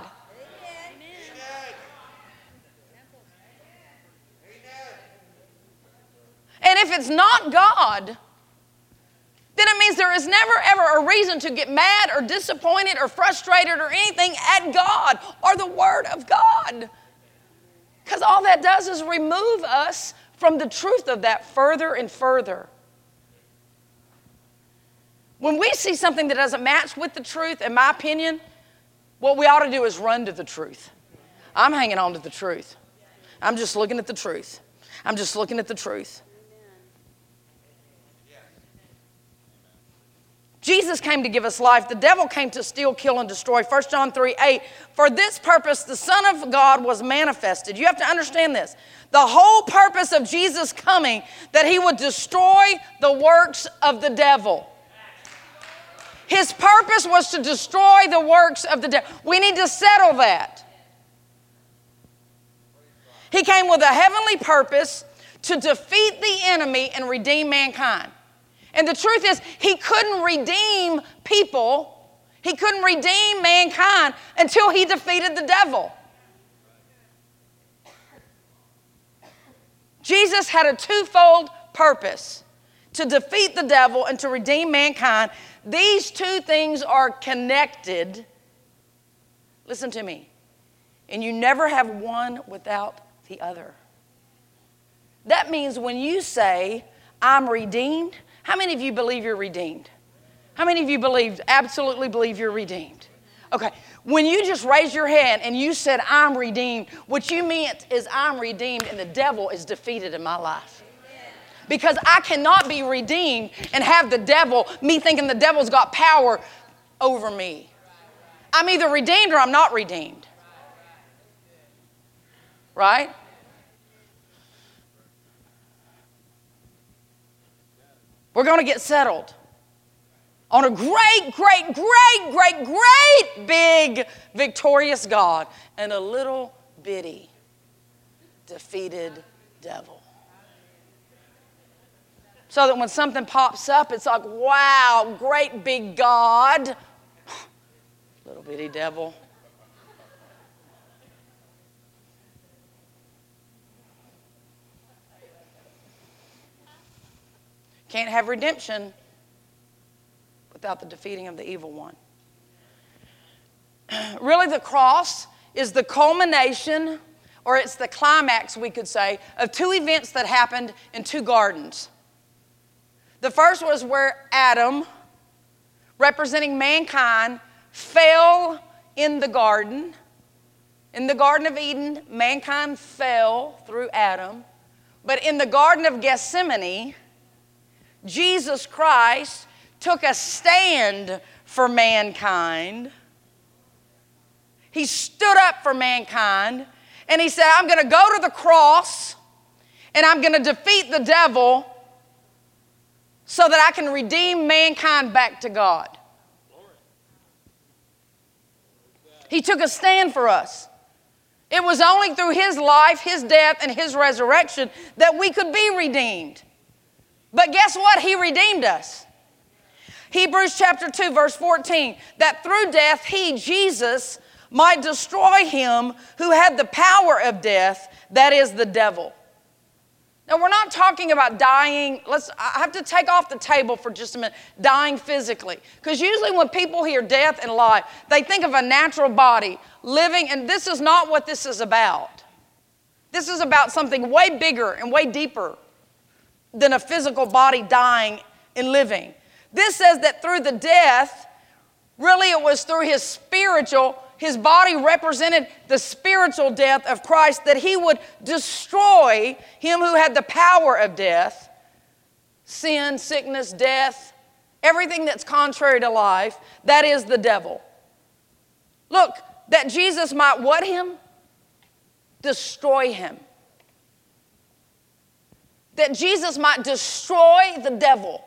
And if it's not God, then it means there is never, ever a reason to get mad or disappointed or frustrated or anything at God or the Word of God. Because all that does is remove us from the truth of that further and further. When we see something that doesn't match with the truth, in my opinion, what we ought to do is run to the truth. I'm hanging on to the truth. I'm just looking at the truth. I'm just looking at the truth. Jesus came to give us life. The devil came to steal, kill, and destroy. First John three eight. For this purpose, the Son of God was manifested. You have to understand this. The whole purpose of Jesus coming, that he would destroy the works of the devil. His purpose was to destroy the works of the devil. We need to settle that. He came with a heavenly purpose to defeat the enemy and redeem mankind. And the truth is, he couldn't redeem people, he couldn't redeem mankind until he defeated the devil. Jesus had a twofold purpose: to defeat the devil and to redeem mankind. These two things are connected. Listen to me. And you never have one without the other. That means when you say, I'm redeemed, how many of you believe you're redeemed? How many of you believe, absolutely believe you're redeemed? Okay, when you just raised your hand and you said, I'm redeemed, what you meant is I'm redeemed and the devil is defeated in my life. Because I cannot be redeemed and have the devil, me thinking the devil's got power over me. I'm either redeemed or I'm not redeemed. Right? We're going to get settled on a great, great, great, great, great big victorious God and a little bitty defeated devil. So that when something pops up, it's like, wow, great big God, little bitty devil. Can't have redemption without the defeating of the evil one. Really, the cross is the culmination, or it's the climax, we could say, of two events that happened in two gardens. The first was where Adam, representing mankind, fell in the garden. In the Garden of Eden, mankind fell through Adam. But in the Garden of Gethsemane, Jesus Christ took a stand for mankind. He stood up for mankind, and he said, I'm going to go to the cross, and I'm going to defeat the devil so that I can redeem mankind back to God. He took a stand for us. It was only through his life, his death, and his resurrection that we could be redeemed. But guess what? He redeemed us. Hebrews chapter two, verse fourteen, that through death he, Jesus, might destroy him who had the power of death, that is the devil. Now, we're not talking about dying. Let's, I have to take off the table for just a minute, dying physically. Because usually when people hear death and life, they think of a natural body living, and this is not what this is about. This is about something way bigger and way deeper than a physical body dying and living. This says that through the death, really it was through his spiritual, his body represented the spiritual death of Christ, that he would destroy him who had the power of death, sin, sickness, death, everything that's contrary to life, that is the devil. Look, that Jesus might what him? Destroy him. That Jesus might destroy the devil.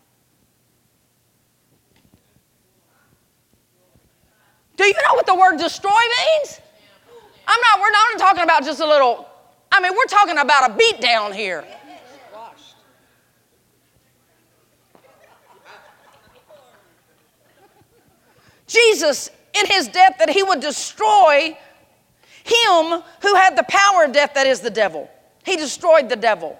Do you know what the word destroy means? I'm not, we're not talking about just a little, I mean, we're talking about a beat down here. Jesus, in his death, that he would destroy him who had the power of death, that is the devil. He destroyed the devil.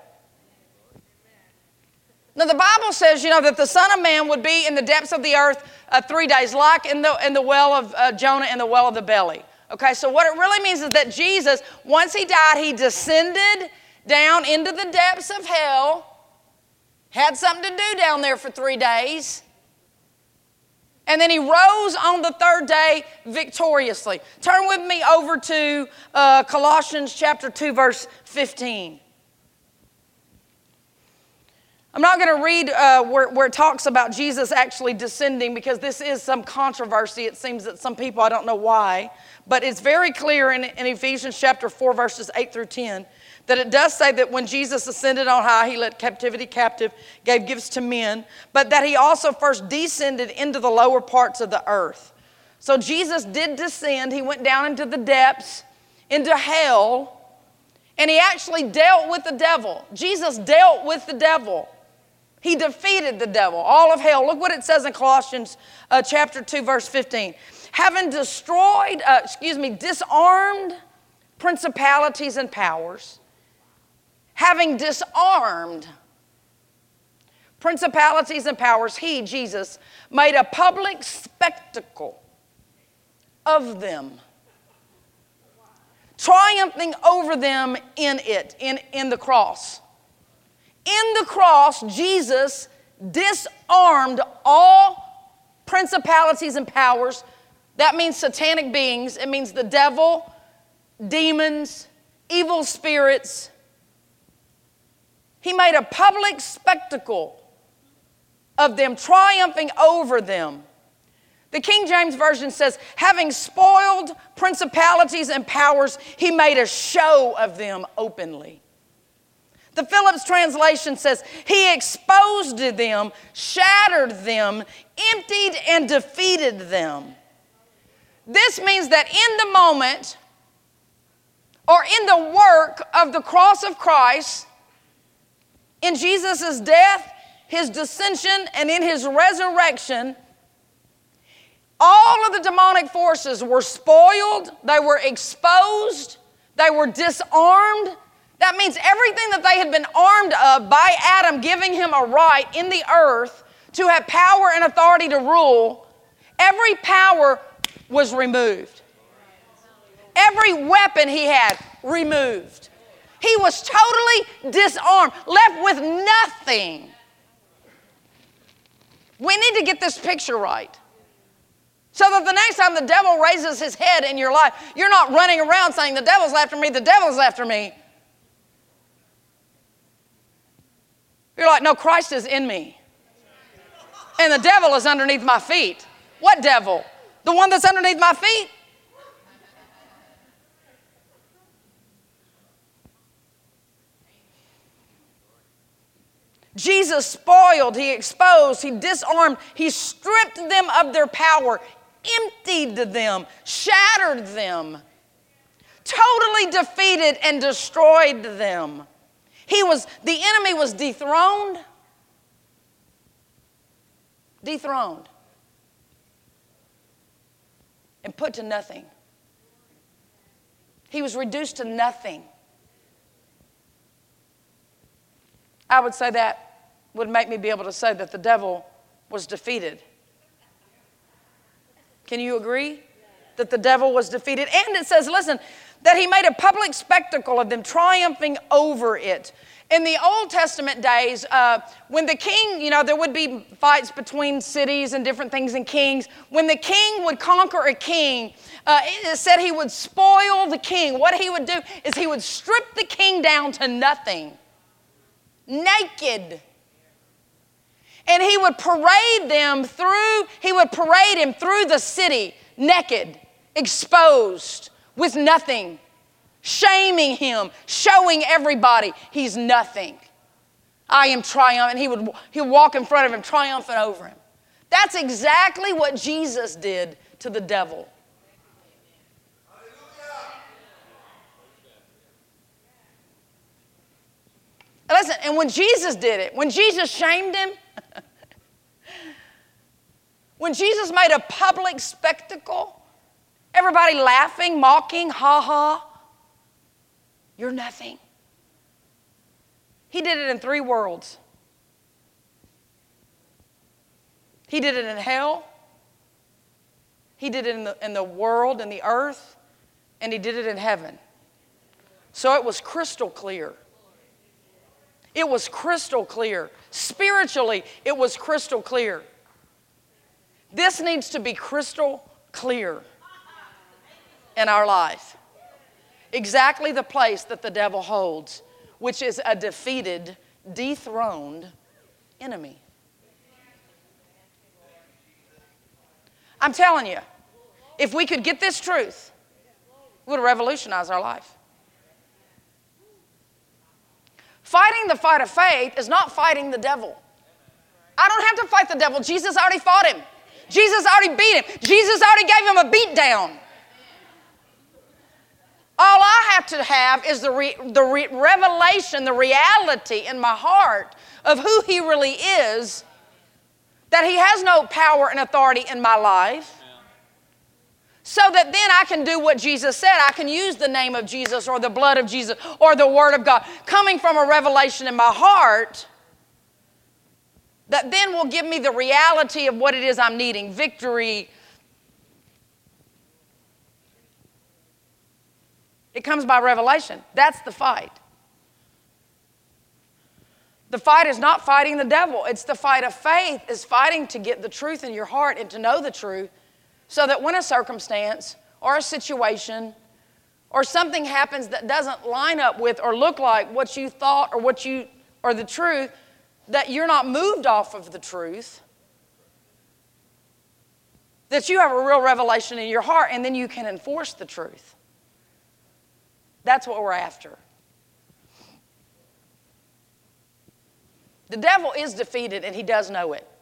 Now, the Bible says, you know, that the Son of Man would be in the depths of the earth uh, three days, like in the, in the well of uh, Jonah in the well of the belly. Okay, so what it really means is that Jesus, once he died, he descended down into the depths of hell, had something to do down there for three days, and then he rose on the third day victoriously. Turn with me over to uh, Colossians chapter two, verse fifteen. I'm not going to read uh, where, where it talks about Jesus actually descending, because this is some controversy. It seems that some people, I don't know why, but it's very clear in, in Ephesians chapter four, verses eight through ten, that it does say that when Jesus ascended on high, he led captivity captive, gave gifts to men, but that he also first descended into the lower parts of the earth. So Jesus did descend. He went down into the depths, into hell, and he actually dealt with the devil. Jesus dealt with the devil. He defeated the devil, all of hell. Look what it says in Colossians uh, chapter two, verse fifteen. Having destroyed, uh, excuse me, disarmed principalities and powers, having disarmed principalities and powers, he, Jesus, made a public spectacle of them, triumphing over them in it, in, in the cross. In the cross, Jesus disarmed all principalities and powers. That means satanic beings. It means the devil, demons, evil spirits. He made a public spectacle of them, triumphing over them. The King James Version says, having spoiled principalities and powers, he made a show of them openly. The Phillips translation says, he exposed them, shattered them, emptied and defeated them. This means that in the moment, or in the work of the cross of Christ, in Jesus' death, his dissension, and in his resurrection, all of the demonic forces were spoiled, they were exposed, they were disarmed. That means everything that they had been armed of by Adam, giving him a right in the earth to have power and authority to rule, every power was removed. Every weapon he had, removed. He was totally disarmed, left with nothing. We need to get this picture right, so that the next time the devil raises his head in your life, you're not running around saying, the devil's after me, the devil's after me. You're like, no, Christ is in me. And the devil is underneath my feet. What devil? The one that's underneath my feet? Jesus spoiled, he exposed, he disarmed, he stripped them of their power, emptied them, shattered them, totally defeated and destroyed them. He was, the enemy was dethroned, dethroned, and put to nothing. He was reduced to nothing. I would say that would make me be able to say that the devil was defeated. Can you agree that the devil was defeated? And it says, listen, that he made a public spectacle of them, triumphing over it. In the Old Testament days, uh, when the king, you know, there would be fights between cities and different things and kings. When the king would conquer a king, uh, it said he would spoil the king. What he would do is he would strip the king down to nothing, naked. And he would parade them through, he would parade him through the city, naked, exposed, with nothing, shaming him, showing everybody he's nothing. I am triumphant. He would he would walk in front of him, triumphant over him. That's exactly what Jesus did to the devil. Listen, and when Jesus did it, when Jesus shamed him, when Jesus made a public spectacle, everybody laughing, mocking, ha ha, you're nothing. He did it in three worlds. He did it in hell, he did it in the, in the world, in the earth, and he did it in heaven. So it was crystal clear. It was crystal clear. Spiritually, it was crystal clear. This needs to be crystal clear in our life. Exactly the place that the devil holds, which is a defeated, dethroned enemy. I'm telling you, if we could get this truth, it would revolutionize our life. Fighting the fight of faith is not fighting the devil. I don't have to fight the devil. Jesus already fought him. Jesus already beat him. Jesus already gave him a beat down. All I have to have is the, re, the re, revelation, the reality in my heart of who he really is, that he has no power and authority in my life, so that then I can do what Jesus said. I can use the name of Jesus or the blood of Jesus or the Word of God coming from a revelation in my heart that then will give me the reality of what it is I'm needing, victory. It comes by revelation. That's the fight. The fight is not fighting the devil. It's the fight of faith, is fighting to get the truth in your heart and to know the truth, so that when a circumstance or a situation or something happens that doesn't line up with or look like what you thought or what you or the truth, that you're not moved off of the truth, that you have a real revelation in your heart, and then you can enforce the truth. That's what we're after. The devil is defeated, and he does know it.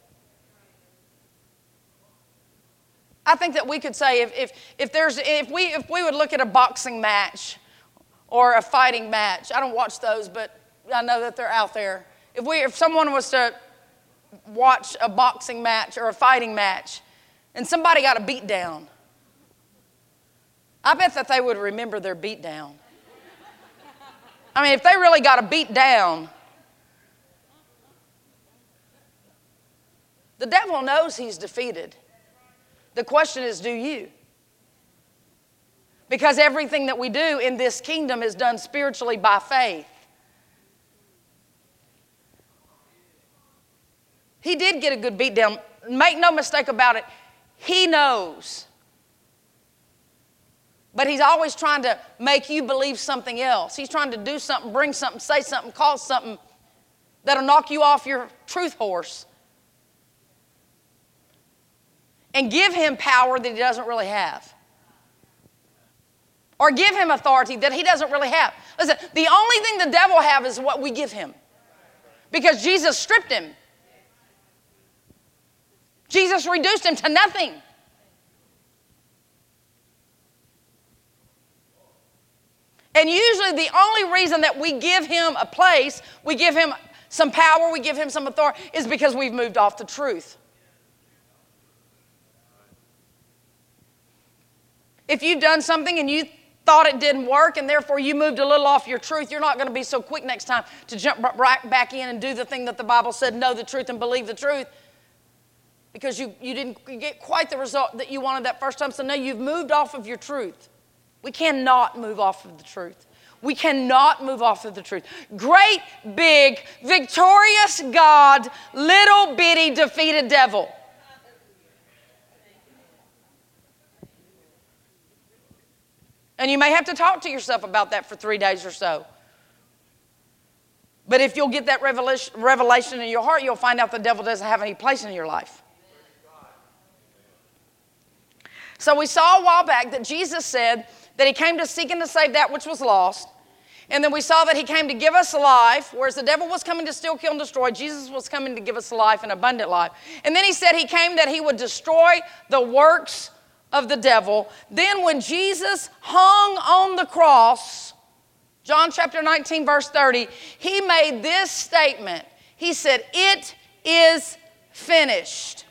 I think that we could say if, if, if, there's, if, we, if we would look at a boxing match or a fighting match, I don't watch those, but I know that they're out there. If, we, if someone was to watch a boxing match or a fighting match and somebody got a beat down, I bet that they would remember their beat down. I mean, if they really got a beat down, the devil knows he's defeated. The question is, do you? Because everything that we do in this kingdom is done spiritually by faith. He did get a good beat down. Make no mistake about it. He knows. But he's always trying to make you believe something else. He's trying to do something, bring something, say something, cause something that'll knock you off your truth horse. And give him power that he doesn't really have. Or give him authority that he doesn't really have. Listen, the only thing the devil has is what we give him. Because Jesus stripped him. Jesus reduced him to nothing. And usually the only reason that we give him a place, we give him some power, we give him some authority, is because we've moved off the truth. If you've done something and you thought it didn't work and therefore you moved a little off your truth, you're not going to be so quick next time to jump right back in and do the thing that the Bible said, know the truth and believe the truth, because you, you didn't get quite the result that you wanted that first time. So now you've moved off of your truth. We cannot move off of the truth. We cannot move off of the truth. Great, big, victorious God, little bitty defeated devil. And you may have to talk to yourself about that for three days or so. But if you'll get that revelation, revelation in your heart, you'll find out the devil doesn't have any place in your life. So we saw a while back that Jesus said that he came to seek and to save that which was lost. And then we saw that he came to give us life, whereas the devil was coming to steal, kill, and destroy. Jesus was coming to give us life, and abundant life. And then he said he came that he would destroy the works of the devil. Then when Jesus hung on the cross, John chapter nineteen, verse thirty, he made this statement. He said, "It is finished."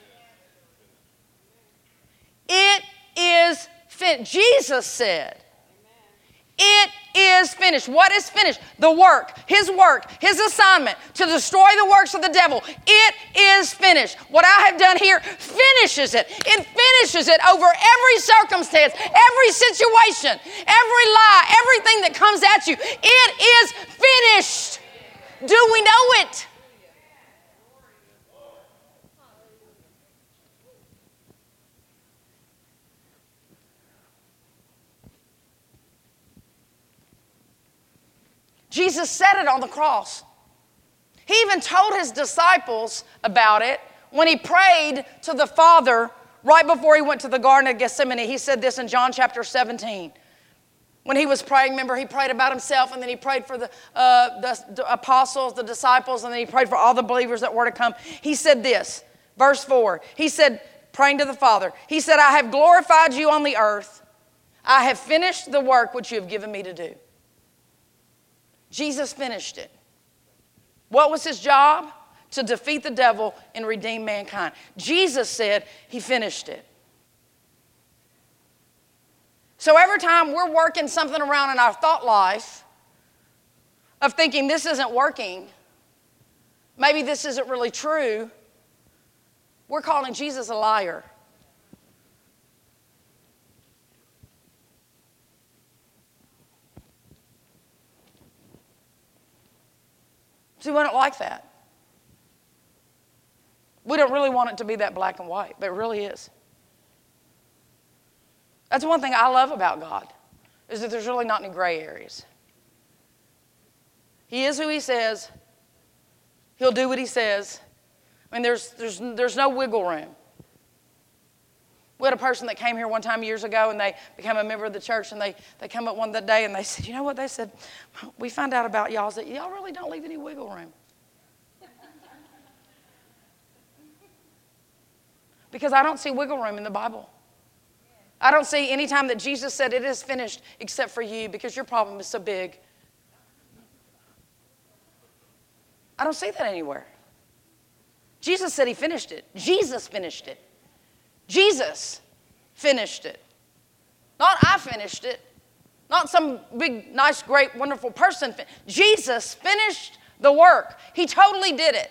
It is finished. Jesus said, "It is finished." What is finished? The work, his work, his assignment to destroy the works of the devil. It is finished. What I have done here finishes it. It finishes it over every circumstance, every situation, every lie, everything that comes at you. It is finished. Do we know it? Jesus said it on the cross. He even told his disciples about it when he prayed to the Father right before he went to the Garden of Gethsemane. He said this in John chapter seventeen. When he was praying, remember, he prayed about himself, and then he prayed for the, uh, the, the apostles, the disciples, and then he prayed for all the believers that were to come. He said this, verse four. He said, praying to the Father, he said, I have glorified you on the earth. I have finished the work which you have given me to do. Jesus finished it. What was his job? To defeat the devil and redeem mankind. Jesus said he finished it. So every time we're working something around in our thought life of thinking this isn't working, maybe this isn't really true, we're calling Jesus a liar. See, we don't like that. We don't really want it to be that black and white, but it really is. That's one thing I love about God, is that there's really not any gray areas. He is who he says. He'll do what he says. I mean, there's, there's, there's no wiggle room. We had a person that came here one time years ago, and they became a member of the church, and they, they come up one day, and they said, you know what? They said, we found out about y'all that y'all really don't leave any wiggle room. Because I don't see wiggle room in the Bible. I don't see any time that Jesus said it is finished except for you because your problem is so big. I don't see that anywhere. Jesus said he finished it. Jesus finished it. Jesus finished it. Not I finished it. Not some big, nice, great, wonderful person. Jesus finished the work. He totally did it.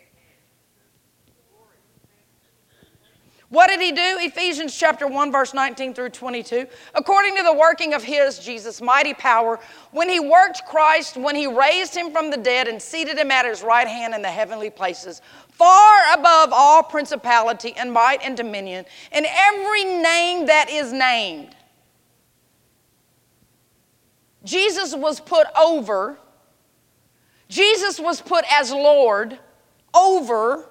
What did he do? Ephesians chapter one, verse nineteen through twenty-two. According to the working of his, Jesus' mighty power, when he worked Christ, when he raised him from the dead and seated him at his right hand in the heavenly places, far above all principality and might and dominion, and every name that is named. Jesus was put over. Jesus was put as Lord over,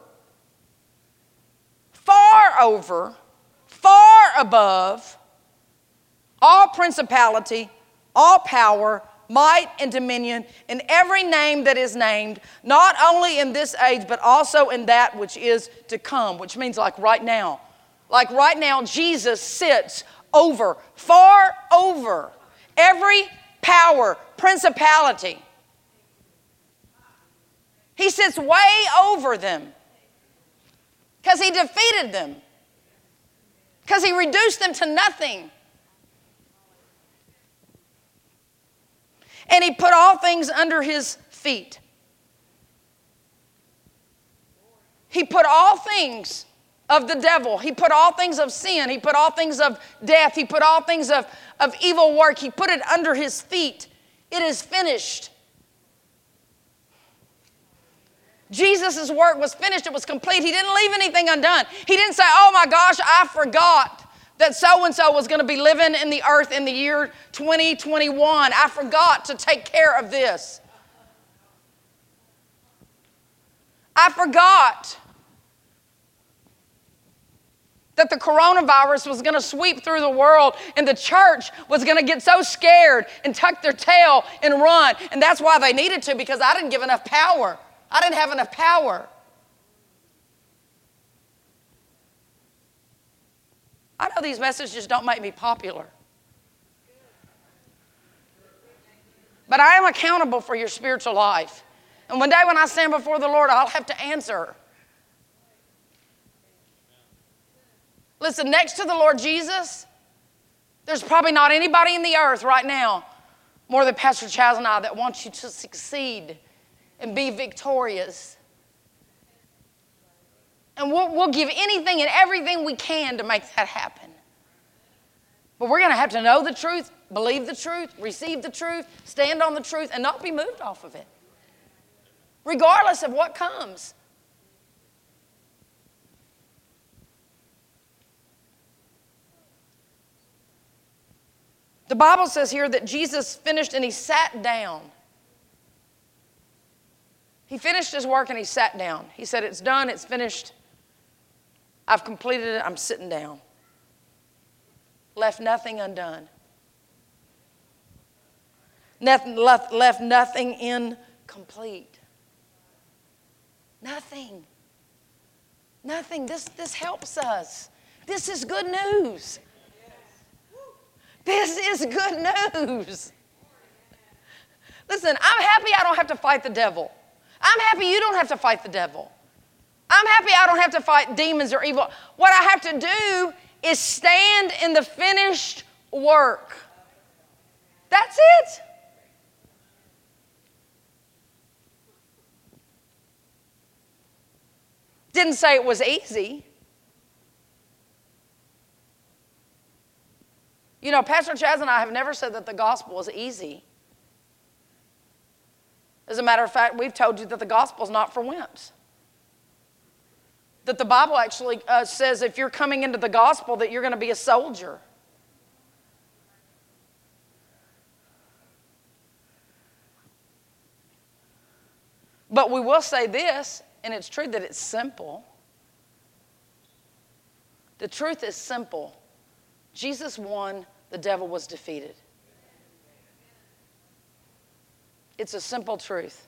far over, far above all principality, all power, might, and dominion, and every name that is named, not only in this age, but also in that which is to come, which means like right now. Like right now, Jesus sits over, far over, every power, principality. He sits way over them. Because he defeated them. Because he reduced them to nothing. And he put all things under his feet. He put all things of the devil. He put all things of sin. He put all things of death. He put all things of, of evil work. He put it under his feet. It is finished. Jesus' work was finished. It was complete. He didn't leave anything undone. He didn't say, oh my gosh, I forgot that so-and-so was going to be living in the earth in the year twenty twenty-one. I forgot to take care of this. I forgot that the coronavirus was going to sweep through the world and the church was going to get so scared and tuck their tail and run. And that's why they needed to, because I didn't give enough power. I didn't have enough power. I know these messages don't make me popular. But I am accountable for your spiritual life. And one day when I stand before the Lord, I'll have to answer. Listen, next to the Lord Jesus, there's probably not anybody in the earth right now more than Pastor Chaz and I that wants you to succeed and be victorious. And we'll, we'll give anything and everything we can to make that happen. But we're going to have to know the truth, believe the truth, receive the truth, stand on the truth, and not be moved off of it, regardless of what comes. The Bible says here that Jesus finished and he sat down. He finished his work and he sat down. He said, it's done, it's finished. I've completed it, I'm sitting down. Left nothing undone. Nothing left, left nothing incomplete. Nothing. Nothing. This, this helps us. This is good news. This is good news. Listen, I'm happy I don't have to fight the devil. I'm happy you don't have to fight the devil. I'm happy I don't have to fight demons or evil. What I have to do is stand in the finished work. That's it. Didn't say it was easy. You know, Pastor Chaz and I have never said that the gospel is easy. As a matter of fact, we've told you that the gospel is not for wimps. That the Bible actually uh, says if you're coming into the gospel that you're going to be a soldier. But we will say this, and it's true that it's simple. The truth is simple. Jesus won, the devil was defeated. It's a simple truth.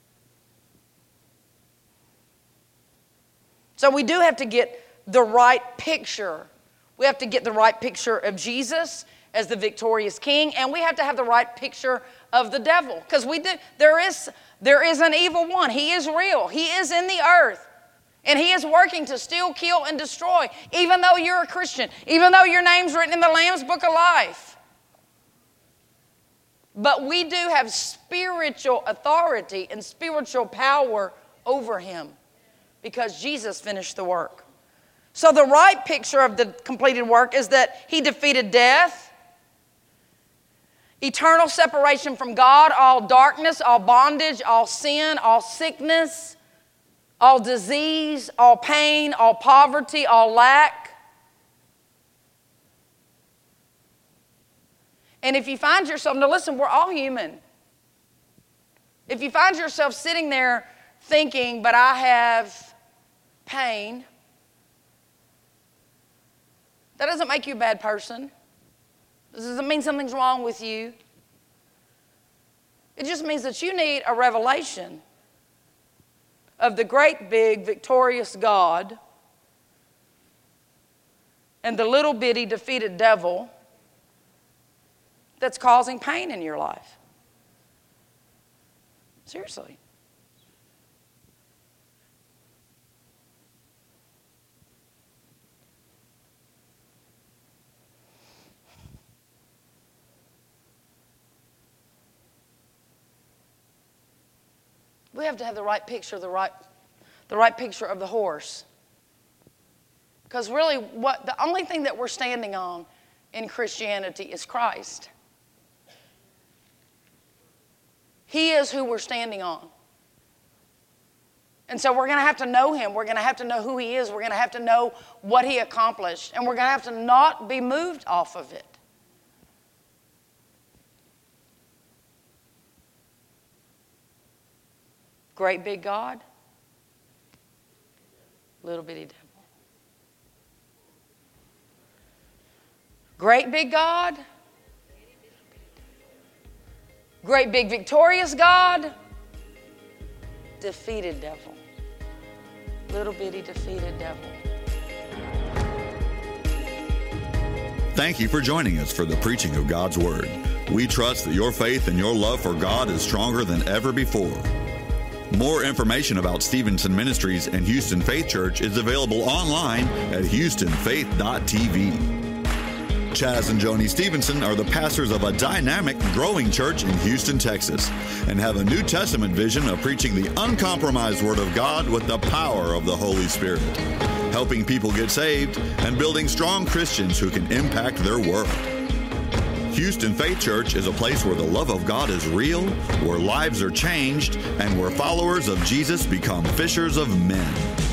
So we do have to get the right picture. We have to get the right picture of Jesus as the victorious king, and we have to have the right picture of the devil. Because we do, there is, there is an evil one. He is real. He is in the earth. And he is working to steal, kill, and destroy, even though you're a Christian, even though your name's written in the Lamb's Book of Life. But we do have spiritual authority and spiritual power over him because Jesus finished the work. So the right picture of the completed work is that he defeated death, eternal separation from God, all darkness, all bondage, all sin, all sickness, all disease, all pain, all poverty, all lack. And if you find yourself, now listen, we're all human. If you find yourself sitting there thinking, but I have pain, that doesn't make you a bad person. This doesn't mean something's wrong with you. It just means that you need a revelation of the great, big, victorious God and the little bitty defeated devil that's causing pain in your life. Seriously. We have to have the right picture, the right, the right picture of the horse. Because really, what the only thing that we're standing on in Christianity is Christ. He is who we're standing on. And so we're going to have to know him. We're going to have to know who he is. We're going to have to know what he accomplished. And we're going to have to not be moved off of it. Great big God, little bitty devil. Great big God, great big victorious God, defeated devil. Little bitty defeated devil. Thank you for joining us for the preaching of God's Word. We trust that your faith and your love for God is stronger than ever before. More information about Stevenson Ministries and Houston Faith Church is available online at houston faith dot t v. Chaz and Joni Stevenson are the pastors of a dynamic, growing church in Houston, Texas, and have a New Testament vision of preaching the uncompromised Word of God with the power of the Holy Spirit, helping people get saved and building strong Christians who can impact their world. Houston Faith Church is a place where the love of God is real, where lives are changed, and where followers of Jesus become fishers of men.